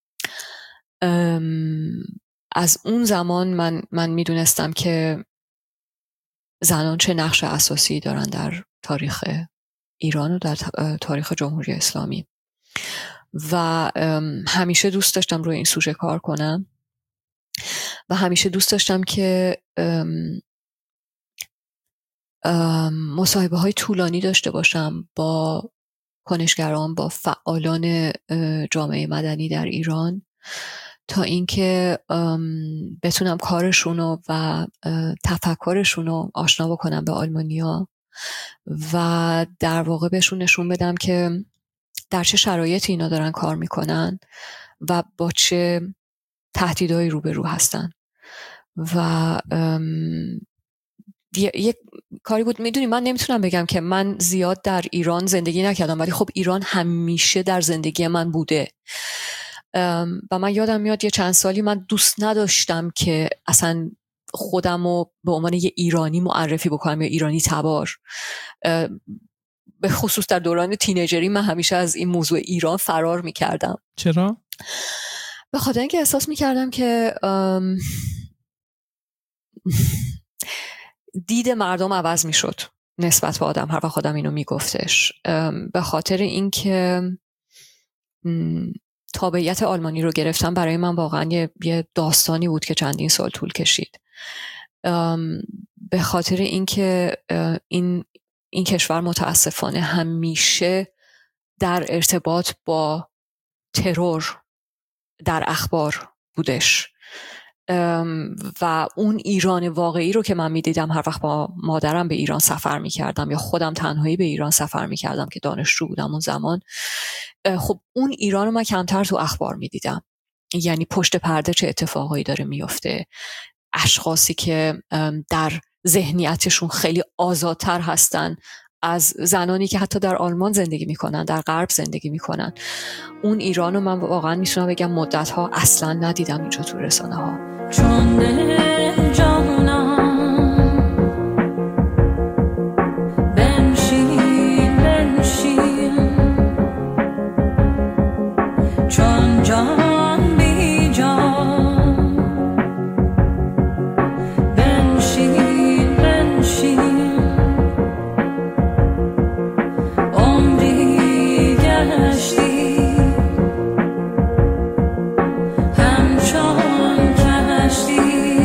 از اون زمان من میدونستم که زنان چه نقش اساسی دارن در تاریخ ایران و در تاریخ جمهوری اسلامی و همیشه دوست داشتم روی این سوژه کار کنم و همیشه دوست داشتم که مصاحبه های طولانی داشته باشم با کنشگران، با فعالان جامعه مدنی در ایران، تا اینکه بتونم کارشونو و تفکرشونو آشنا بکنم به آلمانیا و در واقع بهشون نشون بدم که در چه شرایطی اینا دارن کار میکنن و با چه تهدیدهایی روبرو هستن. و یک کاری بود، میدونی من نمیتونم بگم که من زیاد در ایران زندگی نکردم، ولی خب ایران همیشه در زندگی من بوده و من یادم میاد یه چند سالی من دوست نداشتم که اصلا خودمو به عنوان یه ایرانی معرفی بکنم یا ایرانی تبار. به خصوص در دوران تینیجری من همیشه از این موضوع ایران فرار میکردم. چرا؟ به خاطر اینکه احساس میکردم که دید مردم عوض میشد نسبت به آدم. هر وقت آدم اینو میگفتش، به خاطر اینکه تابعیت آلمانی رو گرفتم برای من واقعا یه داستانی بود که چندین سال طول کشید. به خاطر اینکه این کشور متاسفانه همیشه در ارتباط با ترور در اخبار بودش و اون ایران واقعی رو که من میدیدم هر وقت با مادرم به ایران سفر میکردم یا خودم تنهایی به ایران سفر میکردم که دانشجو بودم اون زمان، خب اون ایران رو من کمتر تو اخبار میدیدم. یعنی پشت پرده چه اتفاقایی داره میفته، اشخاصی که در ذهنیتشون خیلی آزادتر هستن از زنانی که حتی در آلمان زندگی میکنن، در غرب زندگی میکنن. اون ایران رو من واقعا میتونم بگم مدتها اصلا ندیدم اینجا تو رسانه ها. چون دل جانم بنشین بنشین، چون جان بی جان بنشین بنشین، عمری گشتی همچون کشتی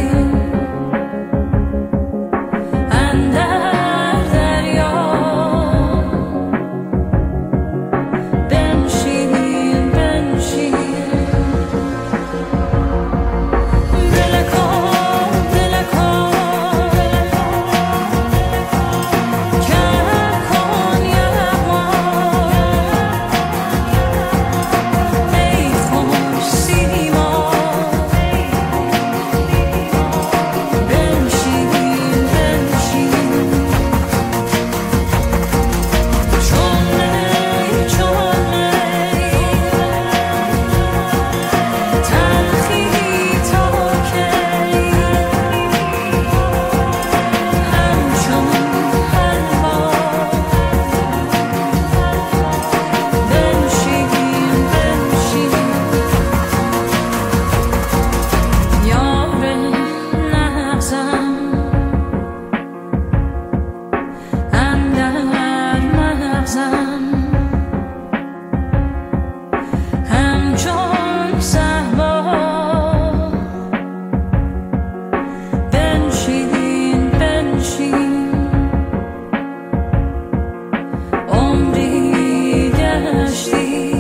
اندر دریا، بنشین بنشین، دل کن دل کن کم کن یغما، ای خوش سیما، بنشین بنشین، چون می تلخی تا کی، همچون حلوا، بنشین بنشین، یار نغزم اندر مغزم، همچون صهبا، بنشین بنشین، عمری گشتی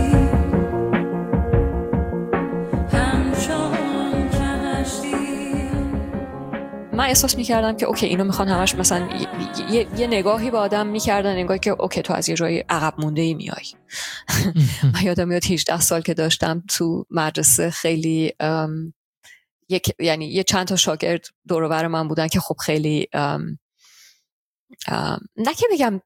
همچون کشتی. من احساس میکردم که اوکی اینو میخوان همش مثلا یه نگاهی به آدم میکردن، انگار که اوکی تو از یه جای عقب مونده ای میای. من یادم میاد 18 سال که داشتم تو مدرسه، خیلی یعنی یه چند تا شاگرد دور و بر من بودن که خب خیلی نه که بگم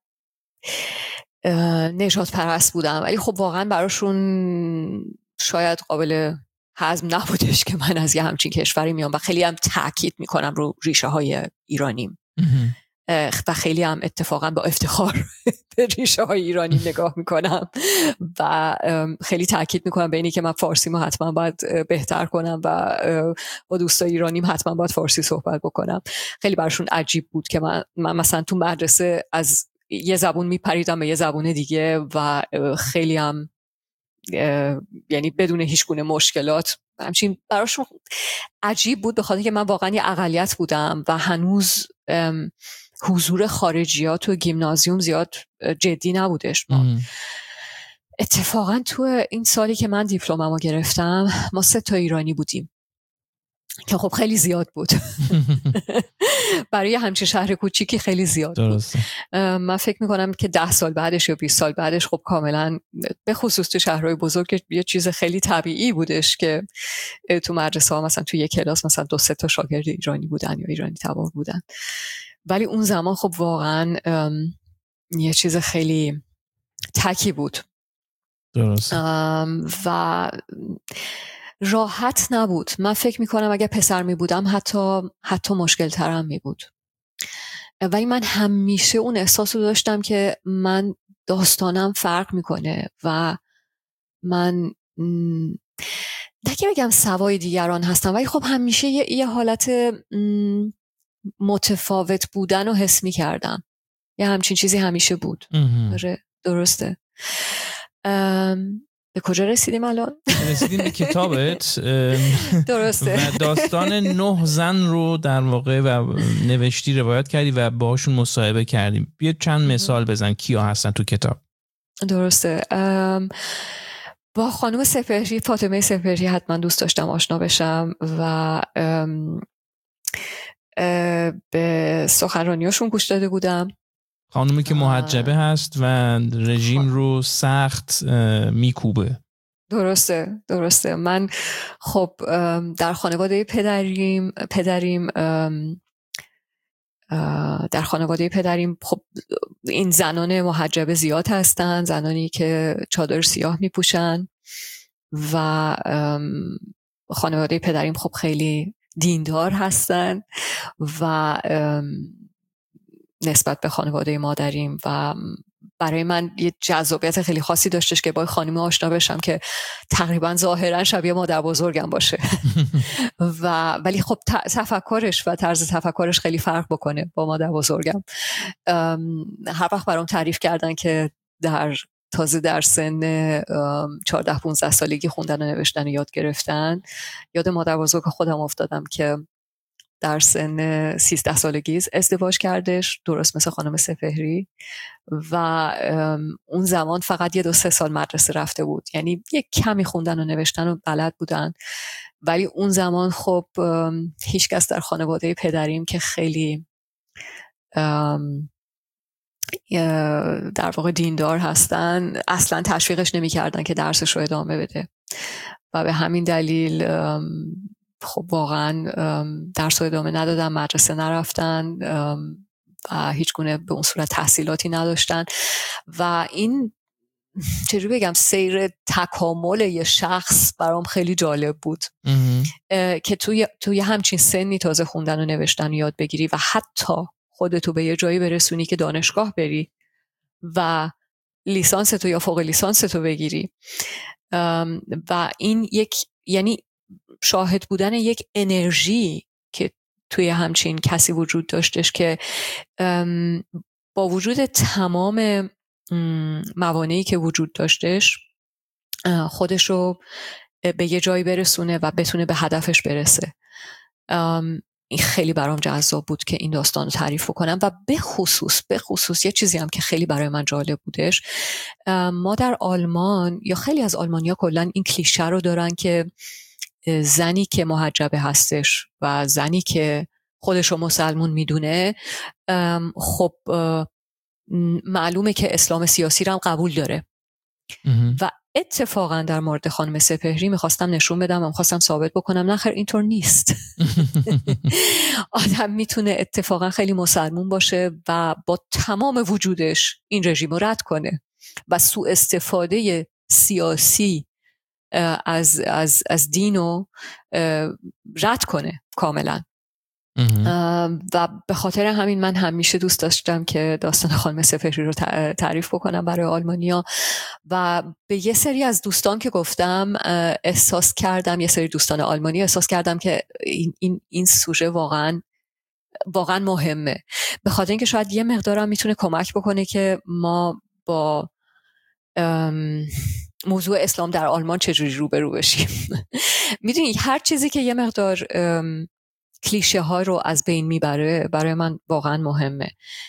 نجات پرست بودم، ولی خب واقعا براشون شاید قابل هضم نبودش که من از یه همچین کشوری میام و خیلی هم تاکید میکنم رو ریشه های ایرانیم و خیلی هم اتفاقا با افتخار به ریشه های ایرانی نگاه میکنم و خیلی تاکید میکنم به اینی که من فارسیمو حتما باید بهتر کنم و با دوستای ایرانیم حتما باید فارسی صحبت بکنم. خیلی براشون عجیب بود که من مثلا تو مدرسه از یه زبون میپریدم به یه زبون دیگه و خیلی هم یعنی بدون هیچ گونه مشکلات همچین براشون عجیب بود، به خاطر که من واقعا یه اقلیت بودم و هنوز حضور خارجیات تو گیمنازیوم زیاد جدی نبودش. اتفاقا تو این سالی که من دیپلممو گرفتم ما 3 تا ایرانی بودیم که خب خیلی زیاد بود. برای همچین شهر کوچیکی خیلی زیاد درسته. بود. من فکر میکنم که 10 سال بعدش یا 20 سال بعدش خب کاملا به خصوص تو شهرهای بزرگ یه چیز خیلی طبیعی بودش که تو مدرسه ها مثلا تو یک کلاس مثلا 2-3 تا شاگرد ایرانی بودن یا ایرانی تبار بودن، ولی اون زمان خب واقعا یه چیز خیلی تکی بود. درسته. و راحت نبود. من فکر میکنم اگه پسر میبودم حتی مشکل ترم میبود، ولی من همیشه اون احساس رو داشتم که من داستانم فرق میکنه و من نگه بگم سوای دیگران هستم، ولی خب همیشه یه حالت متفاوت بودن رو حس میکردم. یه همچین چیزی همیشه بود. درسته. به کجا رسیدیم الان؟ رسیدیم به کتابت. درسته. و داستان 9 زن رو در واقع و نوشتی، روایت کردی و باهاشون مصاحبه کردیم. بیا چند مثال بزن کیا هستن تو کتاب. درسته. با خانم سپهری، فاطمه سپهری حتما دوست داشتم آشنا بشم و به سخنرانیاشون گوش داده بودم. خانومی که محجبه هست و رژیم رو سخت میکوبه. درسته. من خب در خانواده پدریم در خانواده پدریم خب این زنان محجبه زیاد هستن، زنانی که چادر سیاه میپوشن و خانواده پدریم خب خیلی دیندار هستن و نسبت به خانواده مادریم و برای من یه جذابیت خیلی خاصی داشتش که با خانمی آشنا بشم که تقریبا ظاهرا شبیه مادر بزرگم باشه ولی خب تفکرش و طرز تفکرش خیلی فرق بکنه با مادر بزرگم. هر وقت برام تعریف کردن که تازه در سن 14-15 سالگی خوندن و نوشتن یاد گرفتن، یاد مادر بزرگ خودم افتادم که در سن 13 سالگی ازدواج کردش، درست مثل خانم سپهری، و اون زمان فقط 1-2-3 سال مدرسه رفته بود، یعنی یک کمی خوندن و نوشتن و بلد بودن، ولی اون زمان خب هیچ کس در خانواده پدریم که خیلی در واقع دیندار هستن اصلا تشویقش نمی کردن که درسش رو ادامه بده و به همین دلیل خب واقعا درس رو ادامه ندادن، مدرسه نرفتن و هیچ گونه به اون صورت تحصیلاتی نداشتن و این چجوری بگم سیر تکامل یه شخص برام خیلی جالب بود که توی همچین سنی تازه خوندن و نوشتن یاد بگیری و حتی خودتو به یه جایی برسونی که دانشگاه بری و لیسانس تو یا فوق لیسانس تو بگیری و این یعنی شاهد بودن یک انرژی که توی همچین کسی وجود داشتش که با وجود تمام موانعی که وجود داشتش خودشو به یه جایی برسونه و بتونه به هدفش برسه. این خیلی برام جذاب بود که این داستان رو تعریف کنم و به خصوص یه چیزی هم که خیلی برای من جالب بودش، ما در آلمان یا خیلی از آلمانیا کلن این کلیشه رو دارن که زنی که محجبه هستش و زنی که خودشو مسلمون میدونه خب معلومه که اسلام سیاسی رو هم قبول داره و اتفاقا در مورد خانم سپهری میخواستم نشون بدم و میخواستم ثابت بکنم نه خیر اینطور نیست. آدم میتونه اتفاقا خیلی مسلمون باشه و با تمام وجودش این رژیم رو رد کنه و سوء استفاده سیاسی از دین رو رد کنه کاملا. و به خاطر همین من همیشه دوست داشتم که داستان خانم سپهری رو تعریف بکنم برای آلمانیا و به یه سری از دوستان که گفتم احساس کردم، یه سری دوستان آلمانی احساس کردم که این سوژه واقعا مهمه، به خاطر اینکه شاید یه مقدارم میتونه کمک بکنه که ما با موضوع اسلام در آلمان چجوری روبرو بشیم. میدونی هر چیزی که یه مقدار کلیشه ها رو از بین میبره برای من واقعا مهمه.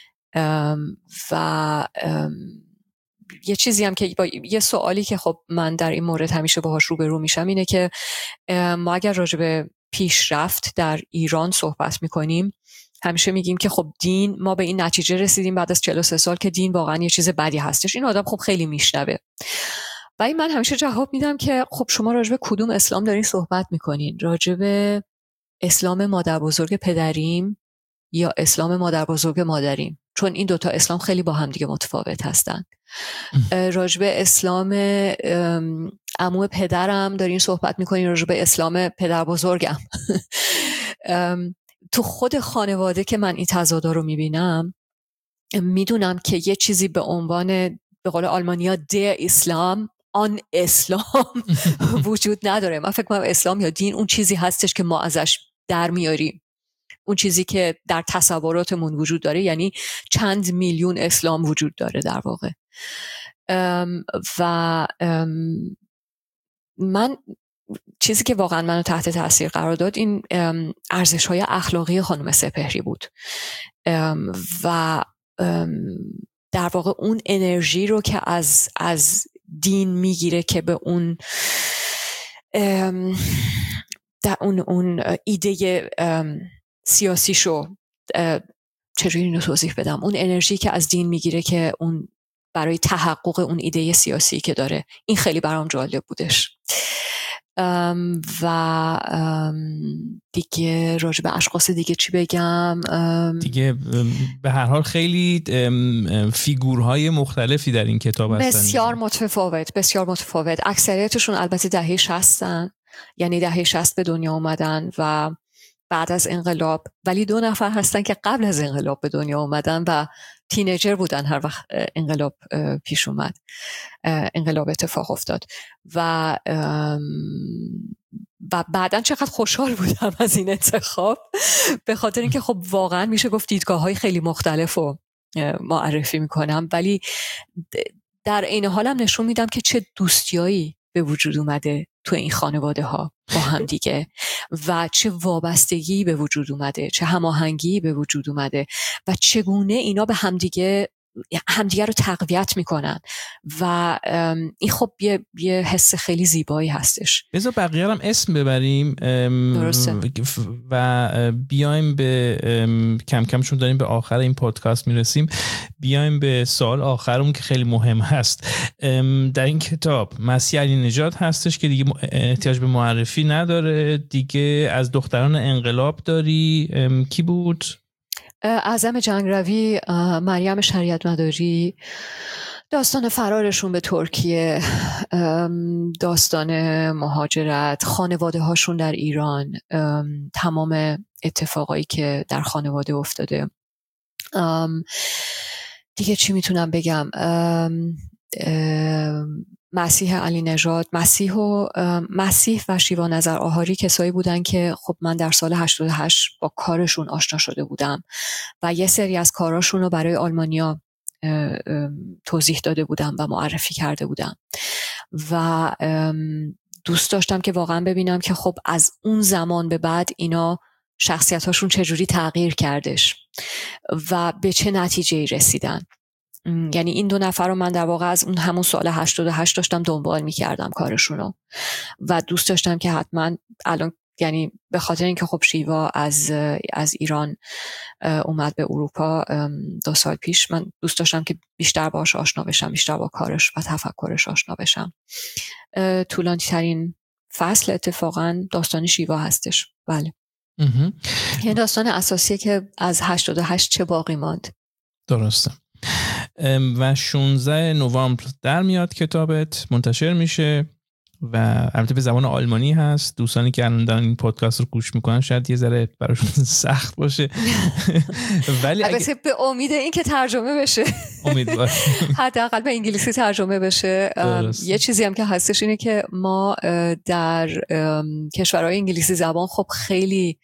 و یه چیزی هم که یه سوالی که خب من در این مورد همیشه باهاش روبرو میشم اینه که ما اگر راجع به پیشرفت در ایران صحبت میکنیم همیشه میگیم که خب دین، ما به این نتیجه رسیدیم بعد از 43 سال که دین واقعا یه چیز بدی هستش. این آدم خب خیلی میشنوه و این من همیشه جواب میدم که خب شما راجع به کدوم اسلام دارین صحبت میکنین؟ راجع به اسلام مادر بزرگ پدریم یا اسلام مادر بزرگ مادریم؟ چون این دوتا اسلام خیلی با هم دیگه متفاوت هستن. راجع به اسلام عمو پدرم دارین صحبت میکنین، راجع به اسلام پدر بزرگم. تو خود خانواده که من این تضادا رو میبینم، میدونم که یه چیزی به عنوان به قول آلمانیا ده اسلام آن اسلام وجود نداره. من فکر کنم اسلام یا دین اون چیزی هستش که ما ازش در میاریم، اون چیزی که در تصوراتمون وجود داره، یعنی چند میلیون اسلام وجود داره در واقع. و من چیزی که واقعا منو تحت تاثیر قرار داد این ارزش‌های اخلاقی خانم سپهری بود و در واقع اون انرژی رو که از دین میگیره که به اون در اون ایده سیاسیشو چجوری اینو توضیح بدم، اون انرژی که از دین میگیره که اون برای تحقق اون ایده سیاسی که داره، این خیلی برام جالب بودش. و دیگه راجع به اشخاص دیگه چی بگم؟ دیگه به هر حال خیلی فیگورهای مختلفی در این کتاب هستن، بسیار متفاوت. اکثریتشون البته دهه 60 یعنی دهه 60 به دنیا اومدن و بعد از انقلاب، ولی 2 نفر هستن که قبل از انقلاب به دنیا اومدن و تینیجر بودن هر وقت انقلاب پیش اومد، انقلاب اتفاق افتاد و بعدن چقدر خوشحال بودم از این انتخاب، به خاطر اینکه خب واقعا میشه گفت دیدگاه‌های خیلی مختلف رو معرفی میکنم، ولی در عین حالم نشون میدم که چه دوستیایی به وجود اومده تو این خانواده ها با هم دیگه و چه وابستگی به وجود اومده، چه هماهنگی به وجود اومده و چگونه اینا به همدیگه رو تقویت میکنن و این خب یه حس خیلی زیبایی هستش. بذار بقیه هم اسم ببریم درسته. و بیایم به کم کم چون داریم به آخر این پادکست میرسیم، بیایم به سوال آخرمون که خیلی مهم هست. در این کتاب مسیح علی نژاد هستش که دیگه احتیاج به معرفی نداره دیگه. از دختران انقلاب داری کی بود؟ اعظم جنگروی، مریم شریعت مداری، داستان فرارشون به ترکیه، داستان مهاجرت، خانواده هاشون در ایران، تمام اتفاقایی که در خانواده افتاده. دیگه چی میتونم بگم؟ مسیح علی نژاد، مسیح و شیوا نظر آهاری کسایی بودن که خب من در سال 88 با کارشون آشنا شده بودم و یه سری از کاراشون رو برای آلمانیا توضیح داده بودم و معرفی کرده بودم و دوست داشتم که واقعا ببینم که خب از اون زمان به بعد اینا شخصیتاشون چجوری تغییر کردش و به چه نتیجه‌ای رسیدن. یعنی این 2 نفر رو من در واقع از اون همون سال 88 داشتم دنبال می‌کردم کارشونو و دوست داشتم که حتما الان، یعنی به خاطر اینکه خب شیوا از ایران اومد به اروپا 2 سال پیش، من دوست داشتم که بیشتر باهاش آشنا بشم، بیشتر با کارش و تفکرش آشنا بشم. طولانی ترین فصل اتفاقا داستان شیوا هستش. بله. این داستان اساسیه که از 88 چه باقی ماند. درسته. و 16 نوامبر در میاد کتابت، منتشر میشه و البته به زبان آلمانی هست. دوستانی که الان دارن این پادکست رو گوش میکنن شاید یه ذره براشون سخت باشه ولی البته به امید این که ترجمه بشه، امیدوارم حداقل به انگلیسی ترجمه بشه. یه چیزی هم که هستش اینه که ما در کشورهای انگلیسی زبان خب خیلی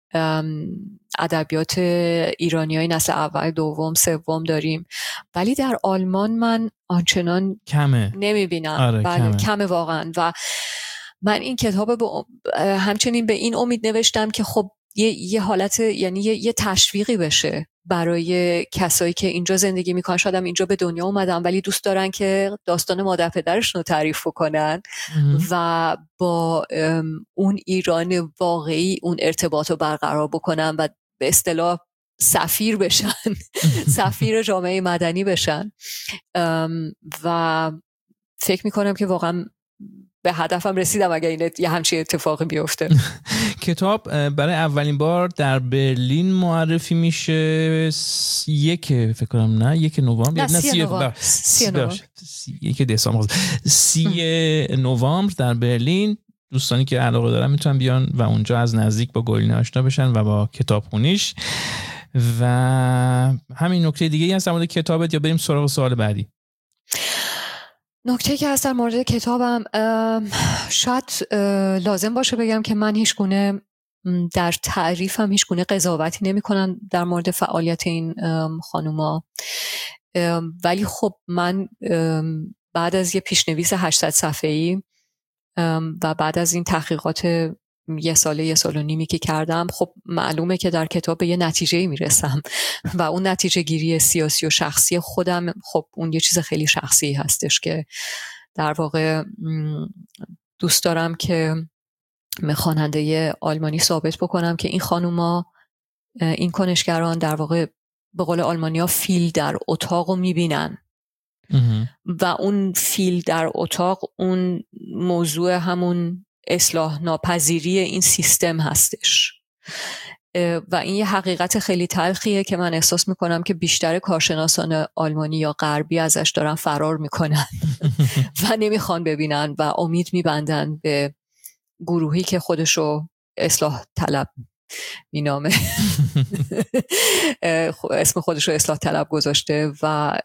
ادبیات ایرانیای نسل اول، دوم، سوم داریم، ولی در آلمان من آنچنان کمه نمیبینم. آره، بله کمه واقعا. و من این کتاب همچنین به این امید نوشتم که خب یه حالت، یعنی یه تشویقی بشه برای کسایی که اینجا زندگی میکنن. شاید هم اینجا به دنیا اومدن ولی دوست دارن که داستان مادر پدرشون رو تعریف کنن و با اون ایران واقعی اون ارتباط رو برقرار بکنن و به اصطلاح سفیر بشن سفیر جامعه مدنی بشن. و فکر میکنم که واقعا به هدفم رسیدم اگر این یه همچین اتفاقی بیفته. کتاب برای اولین بار در برلین معرفی میشه فکر کنم یک نوامبر، نه 30 نوامبر در برلین. دوستانی که علاقه دارن میتونن بیان و اونجا از نزدیک با گلینه آشنا بشن و با کتابخونیش. و همین نکته دیگه هست در مورد کتابت یا بریم سراغ سوال بعدی؟ نکته که هست در مورد کتابم، شاید لازم باشه بگم که من هیچ گونه در تعریفم هیچ گونه قضاوتی نمی کنم در مورد فعالیت این خانوما، ولی خب من بعد از یه پیشنویس 800 صفحه‌ای و بعد از این تحقیقات یه سال و نیمی که کردم، خب معلومه که در کتاب به یه نتیجه‌ای میرسم و اون نتیجه گیری سیاسی و شخصی خودم، خب اون یه چیز خیلی شخصی هستش که در واقع دوست دارم که خواننده آلمانی ثابت بکنم که این خانوما، این کنشگران در واقع به قول آلمانی‌ها فیل در اتاق رو میبینن و اون فیل در اتاق اون موضوع همون اصلاح ناپذیری این سیستم هستش و این یه حقیقت خیلی تلخیه که من احساس میکنم که بیشتر کارشناسان آلمانی یا غربی ازش دارن فرار میکنن و نمیخوان ببینن و امید میبندن به گروهی که خودشو اصلاح طلب مینامه اسم خودشو اصلاح طلب گذاشته و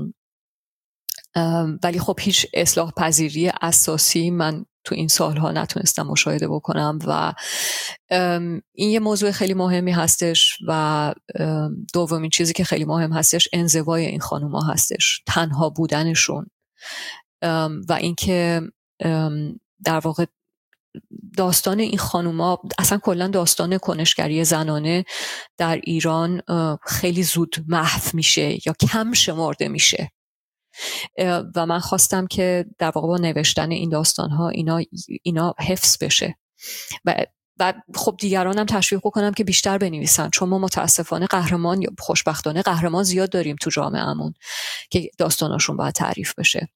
ولی خب هیچ اصلاح پذیری اساسی من تو این سالها نتونستم مشاهده بکنم و این یه موضوع خیلی مهمی هستش. و دومین چیزی که خیلی مهم هستش انزوای این خانوما هستش، تنها بودنشون و اینکه در واقع داستان این خانوما، اصلا کلا داستان کنشگری زنانه در ایران خیلی زود محو میشه یا کم شمرده میشه و من خواستم که در واقع با نوشتن این داستان‌ها اینا حفظ بشه و خب دیگرانم تشویق کنم که بیشتر بنویسن، چون ما متاسفانه قهرمان یا خوشبختانه قهرمان زیاد داریم تو جامعهمون که داستاناشون باید تعریف بشه.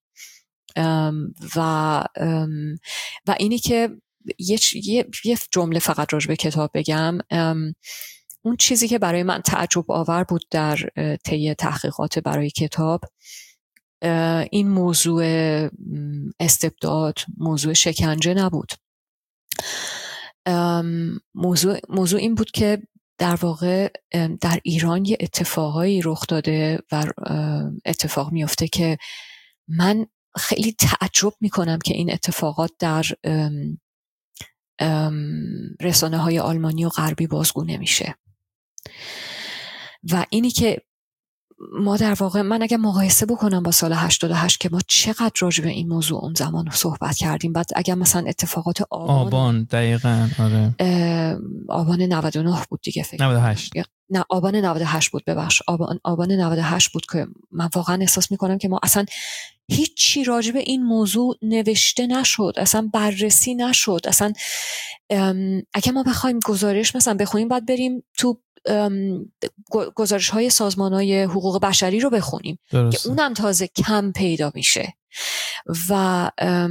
و اینی که یه جمله فقط راجع به کتاب بگم، اون چیزی که برای من تعجب آور بود در طی تحقیقات برای کتاب، این موضوع استبداد، موضوع شکنجه نبود. موضوع این بود که در واقع در ایران یه اتفاقایی رخ داده و اتفاق میفته که من خیلی تعجب میکنم که این اتفاقات در رسانه های آلمانی و غربی بازگو نمیشه. و اینی که ما در واقع، من اگه مقایسه بکنم با سال 88 که ما چقدر راجع به این موضوع اون زمان صحبت کردیم، بعد اگر مثلا اتفاقات آبان دقیقاً آره آبان 99 بود دیگه، فکر 98 نه آبان 98 بود، ببخش آبان 98 بود که من واقعا احساس میکنم که ما اصلا هیچی راجع به این موضوع نوشته نشد، اصلا بررسی نشد. اصلا اگه ما بخوایم گزارش مثلا بخونیم باید بریم تو گزارش های سازمان های حقوق بشری رو بخونیم که اونم تازه کم پیدا میشه. و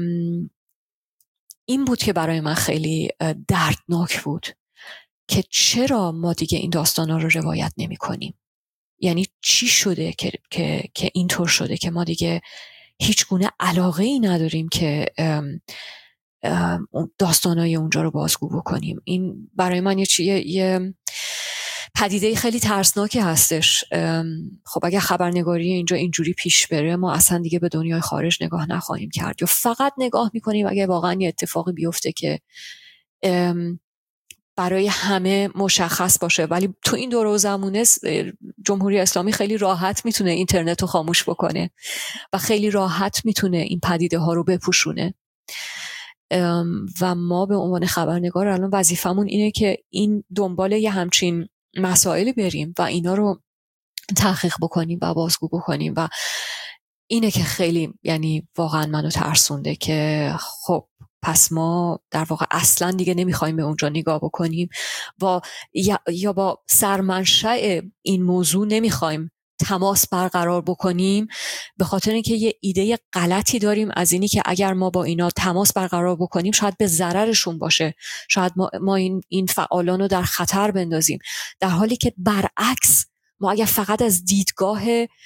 این بود که برای من خیلی دردناک بود که چرا ما دیگه این داستان ها رو روایت نمی کنیم. یعنی چی شده که اینطور شده که ما دیگه هیچ گونه علاقه ای نداریم که داستانای اونجا رو بازگو بکنیم. این برای من یه پدیده خیلی ترسناکی هستش. خب اگه خبرنگاری اینجا اینجوری پیش بره، ما اصلا دیگه به دنیای خارج نگاه نخواهیم کرد یا فقط نگاه میکنیم اگه واقعا یه اتفاقی بیفته که برای همه مشخص باشه. ولی تو این دور و زمونه جمهوری اسلامی خیلی راحت میتونه اینترنت رو خاموش بکنه و خیلی راحت میتونه این پدیده ها رو بپوشونه. و ما به عنوان خبرنگار الان وظیفمون اینه که این دنبال یه همچین مسائلی بریم و اینا رو تحقیق بکنیم و بازگو بکنیم و اینه که خیلی یعنی واقعا منو ترسونده که خب پس ما در واقع اصلا دیگه نمیخوایم به اونجا نگاه بکنیم و یا با سرمنشأ این موضوع نمیخوایم تماس برقرار بکنیم، به خاطر اینکه یه ایده غلطی داریم از اینی که اگر ما با اینا تماس برقرار بکنیم شاید به ضررشون باشه، شاید ما این فعالان رو در خطر بندازیم، در حالی که برعکس ما اگر فقط از دیدگاه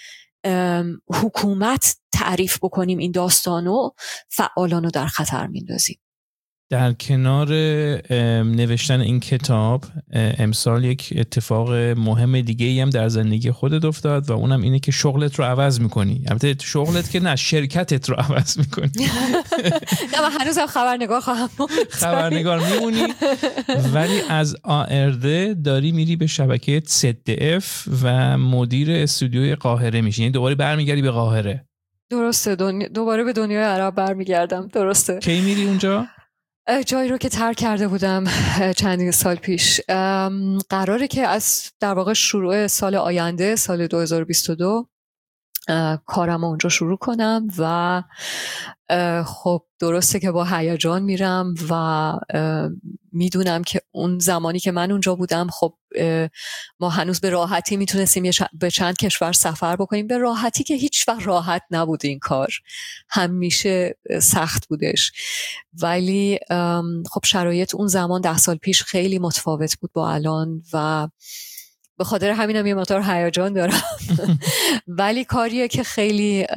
حکومت تعریف بکنیم این داستانو، فعالانو در خطر میندازیم. در کنار نوشتن این کتاب امسال یک اتفاق مهم دیگه ای هم در زندگی خودت افتاد و اونم اینه که شغلت رو عوض میکنی. البته شغلت که نه، شرکتت رو عوض میکنی. نه من هنوزم خبرنگار خواهم بود. خبرنگار میمونی ولی از ARD داری میری به شبکه ZDF و مدیر استودیوی قاهره میشی، یعنی دوباره برمیگردی به قاهره. درسته، دوباره به دنیای عرب برمیگردم. درسته. کی میری اونجا؟ جایی رو که ترک کرده بودم چندین سال پیش. قراره که از در واقع شروع سال آینده، سال 2022 کارم اونجا شروع کنم و خب درسته که با هیجان میرم و میدونم که اون زمانی که من اونجا بودم خب ما هنوز به راحتی میتونستیم به چند کشور سفر بکنیم، به راحتی که هیچ وقت راحت نبود این کار، همیشه سخت بودش، ولی خب شرایط اون زمان 10 سال پیش خیلی متفاوت بود با الان و به خاطر همینم یه مقدار هیجان دارم. ولی کاریه که خیلی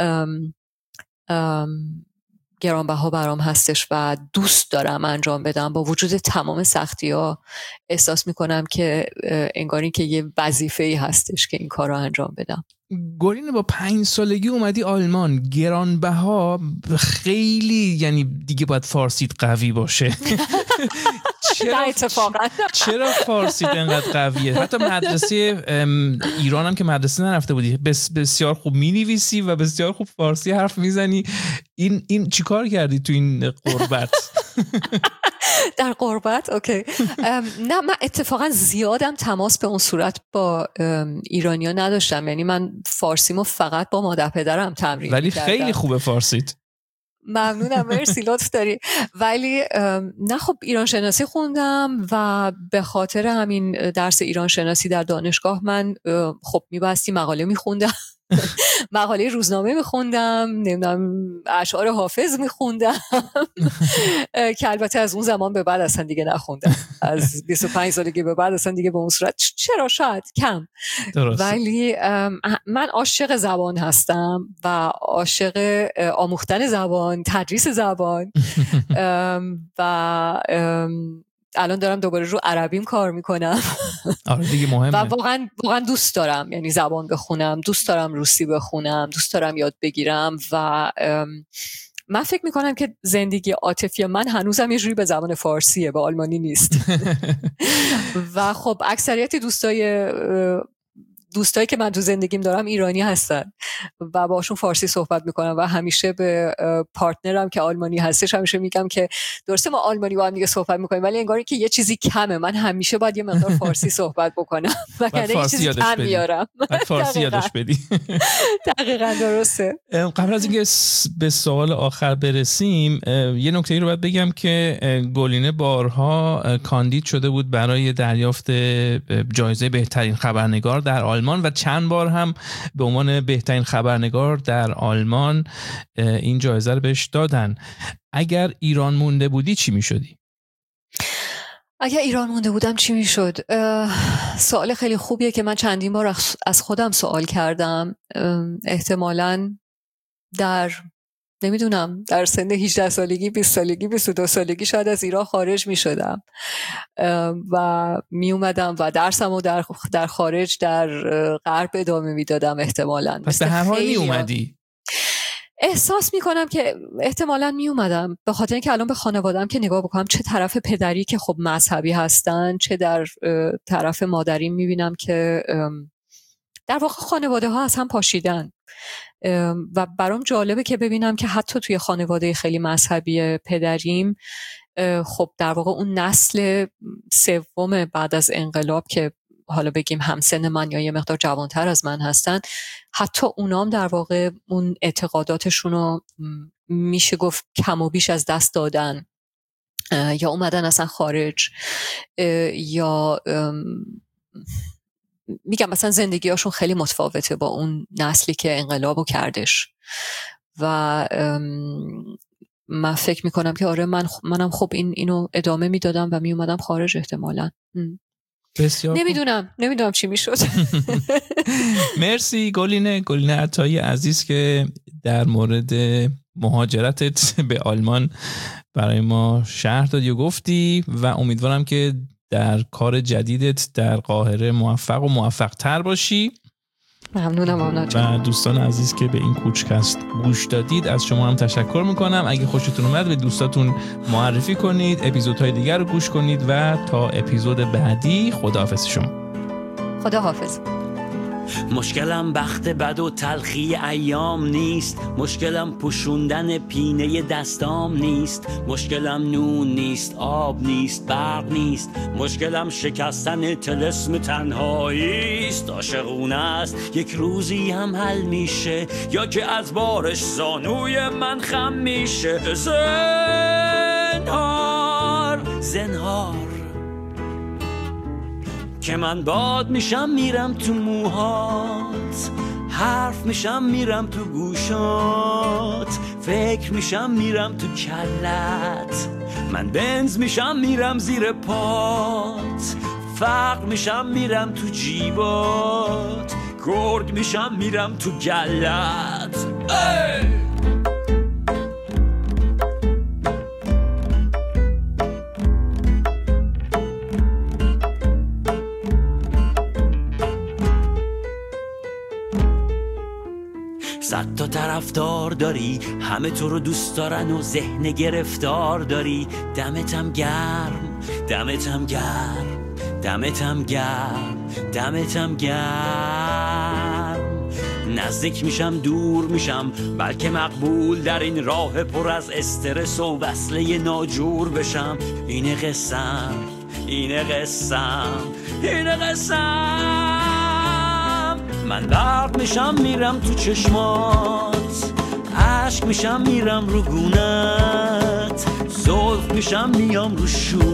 گرانبها برام هستش و دوست دارم انجام بدم. با وجود تمام سختی‌ها احساس میکنم که انگاری که یه وظیفه‌ای هستش که این کار رو انجام بدم. گلینه با 5 سالگی اومدی آلمان، گرانبها خیلی، یعنی دیگه باید فارسیت قوی باشه. چرا فارسیت انقدر قویه؟ حتی مدرسه ایران هم که مدرسه نرفته بودی، بسیار خوب مینویسی و بسیار خوب فارسی حرف میزنی. این چی کار کردی تو این غربت؟ در غربت؟ اوکی. نه من اتفاقا زیادم تماس به اون صورت با ایرانیا نداشتم، یعنی من فارسیمو فقط با مادر پدرم تمرین ولی کردم. خیلی خوبه فارسیت. ممنونم، مرسی، لطف داری. ولی نه خب ایران شناسی خوندم و به خاطر همین درس ایران شناسی در دانشگاه من خب میبستی مقاله میخوندم، مقاله روزنامه میخوندم، نمیدونم اشعار حافظ میخوندم که البته از اون زمان به بعد اصلا دیگه نخوندم، از 25 سالگی به بعد اصلا دیگه به اون صورت، چرا شاید کم. ولی من عاشق زبان هستم و عاشق آموختن زبان، تدریس زبان و الان دارم دوباره رو عربیم کار میکنم. آره دیگه مهمه. و واقعا دوست دارم، یعنی زبان بخونم، دوست دارم روسی بخونم، دوست دارم یاد بگیرم و من فکر میکنم که زندگی عاطفی من هنوزم یه جوری به زبان فارسیه، به آلمانی نیست. و خب اکثریت دوستایی که من تو زندگیم دارم ایرانی هستن و باشون فارسی صحبت میکنم و همیشه به پارتنرم که آلمانی هستش همیشه میگم که درسته ما آلمانی با هم دیگه صحبت میکنیم ولی انگاری که یه چیزی کمه، من همیشه باید یه مقدار فارسی صحبت بکنم و یعنی یه چیزی کم میارم. فارسی یادش بدی. دقیقاً درسته. قبل از اینکه به سوال آخر برسیم یه نکته‌ای رو باید بگم که گلینه بارها کاندید شده بود برای دریافت جایزه بهترین خبرنگار در آلمان و چند بار هم به عنوان بهترین خبرنگار در آلمان این جایزه رو بهش دادن. اگر ایران مونده بودی چی میشدی؟ اگر ایران مونده بودم چی میشد؟ سوال خیلی خوبیه که من چندین بار از خودم سوال کردم. احتمالاً نمیدونم در سن 18 سالگی، 20 سالگی، 22 سالگی شاید از ایران خارج می شدم و می اومدم و درسمو در خارج در غرب ادامه می دادم احتمالاً. پس به هر حال می اومدی؟ احساس می کنم که احتمالاً می اومدم، به خاطر اینکه الان به خانواده‌ام که نگاه بکنم، چه طرف پدری که خب مذهبی هستن، چه در طرف مادری می بینم که در واقع خانواده ها از هم پاشیدن و برام جالبه که ببینم که حتی توی خانواده خیلی مذهبی پدریم، خب در واقع اون نسل سوم بعد از انقلاب که حالا بگیم همسن من یا یه مقدار جوانتر از من هستن، حتی اونام در واقع اون اعتقاداتشون رو میشه گفت کم و بیش از دست دادن یا اومدن اصلا خارج، یا میگم مثلا زندگیاشون خیلی متفاوته با اون نسلی که انقلابو کردش و من فکر میکنم که آره منم خب اینو ادامه میدادم و میومدم خارج احتمالاً. بسیار نمیدونم چی میشد. مرسی گلینه عطایی عزیز که در مورد مهاجرتت به آلمان برای ما شرح دادی و گفتی و امیدوارم که در کار جدیدت در قاهره موفق تر باشی. ممنونم و دوستان عزیز که به این کوچکست گوش دادید از شما هم تشکر میکنم. اگه خوشتون اومد به دوستاتون معرفی کنید، اپیزودهای دیگر رو گوش کنید و تا اپیزود بعدی خداحافظ شما. خداحافظ. مشکلم بخت بد و تلخی ایام نیست، مشکلم پوشوندن پینه دستام نیست، مشکلم نون نیست، آب نیست، برق نیست، مشکلم شکستن طلسم تنهایی است. عاشقونه است یک روزی هم حل میشه، یا که از بارش زانوی من خم میشه. زنهار که من باد میشم میرم تو موهات، حرف میشم میرم تو گوشات، فکر میشم میرم تو کلت، من بنز میشم میرم زیر پات، فقر میشم میرم تو جیبات، گرگ میشم میرم تو گلت. صد تا طرفدار داری، همه تو رو دوست دارن و ذهن گرفتار داری. دمتم گرم، دمتم گرم، دمتم گرم، دمتم گرم. نزدیک میشم دور میشم، بلکه مقبول در این راه پر از استرس و وصله ناجور بشم. اینه قسم، اینه قسم، اینه قسم. من برق میشم میرم تو چشمات، عشق میشم میرم رو گونت، زلف میشم میام رو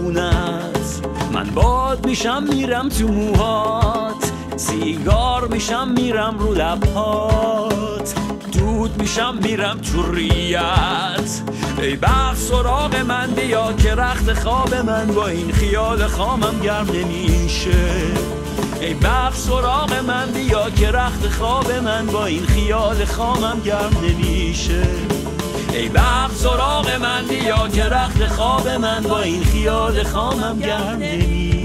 شونت. من باد میشم میرم تو موهات، سیگار میشم میرم رو لبهات، دود میشم میرم تو ریت. ای بخت سراغ من بیا که رخت خواب من با این خیال خامم گرم نمیشه. ای بخت سراغ من بیا که رخت خواب من با این خیال خامم گرم نمیشه. ای بخت سراغ من بیا که رخت خواب من با این خیال خامم گرم نمیشه.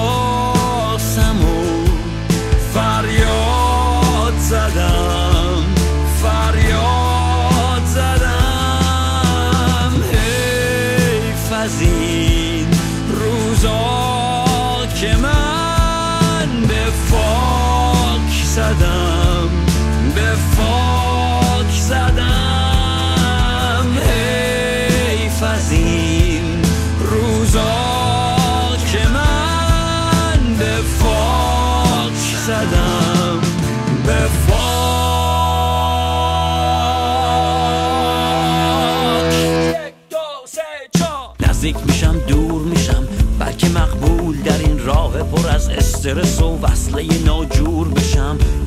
احساسمو فریاد زدم. استرس و وصله ناجور بشم.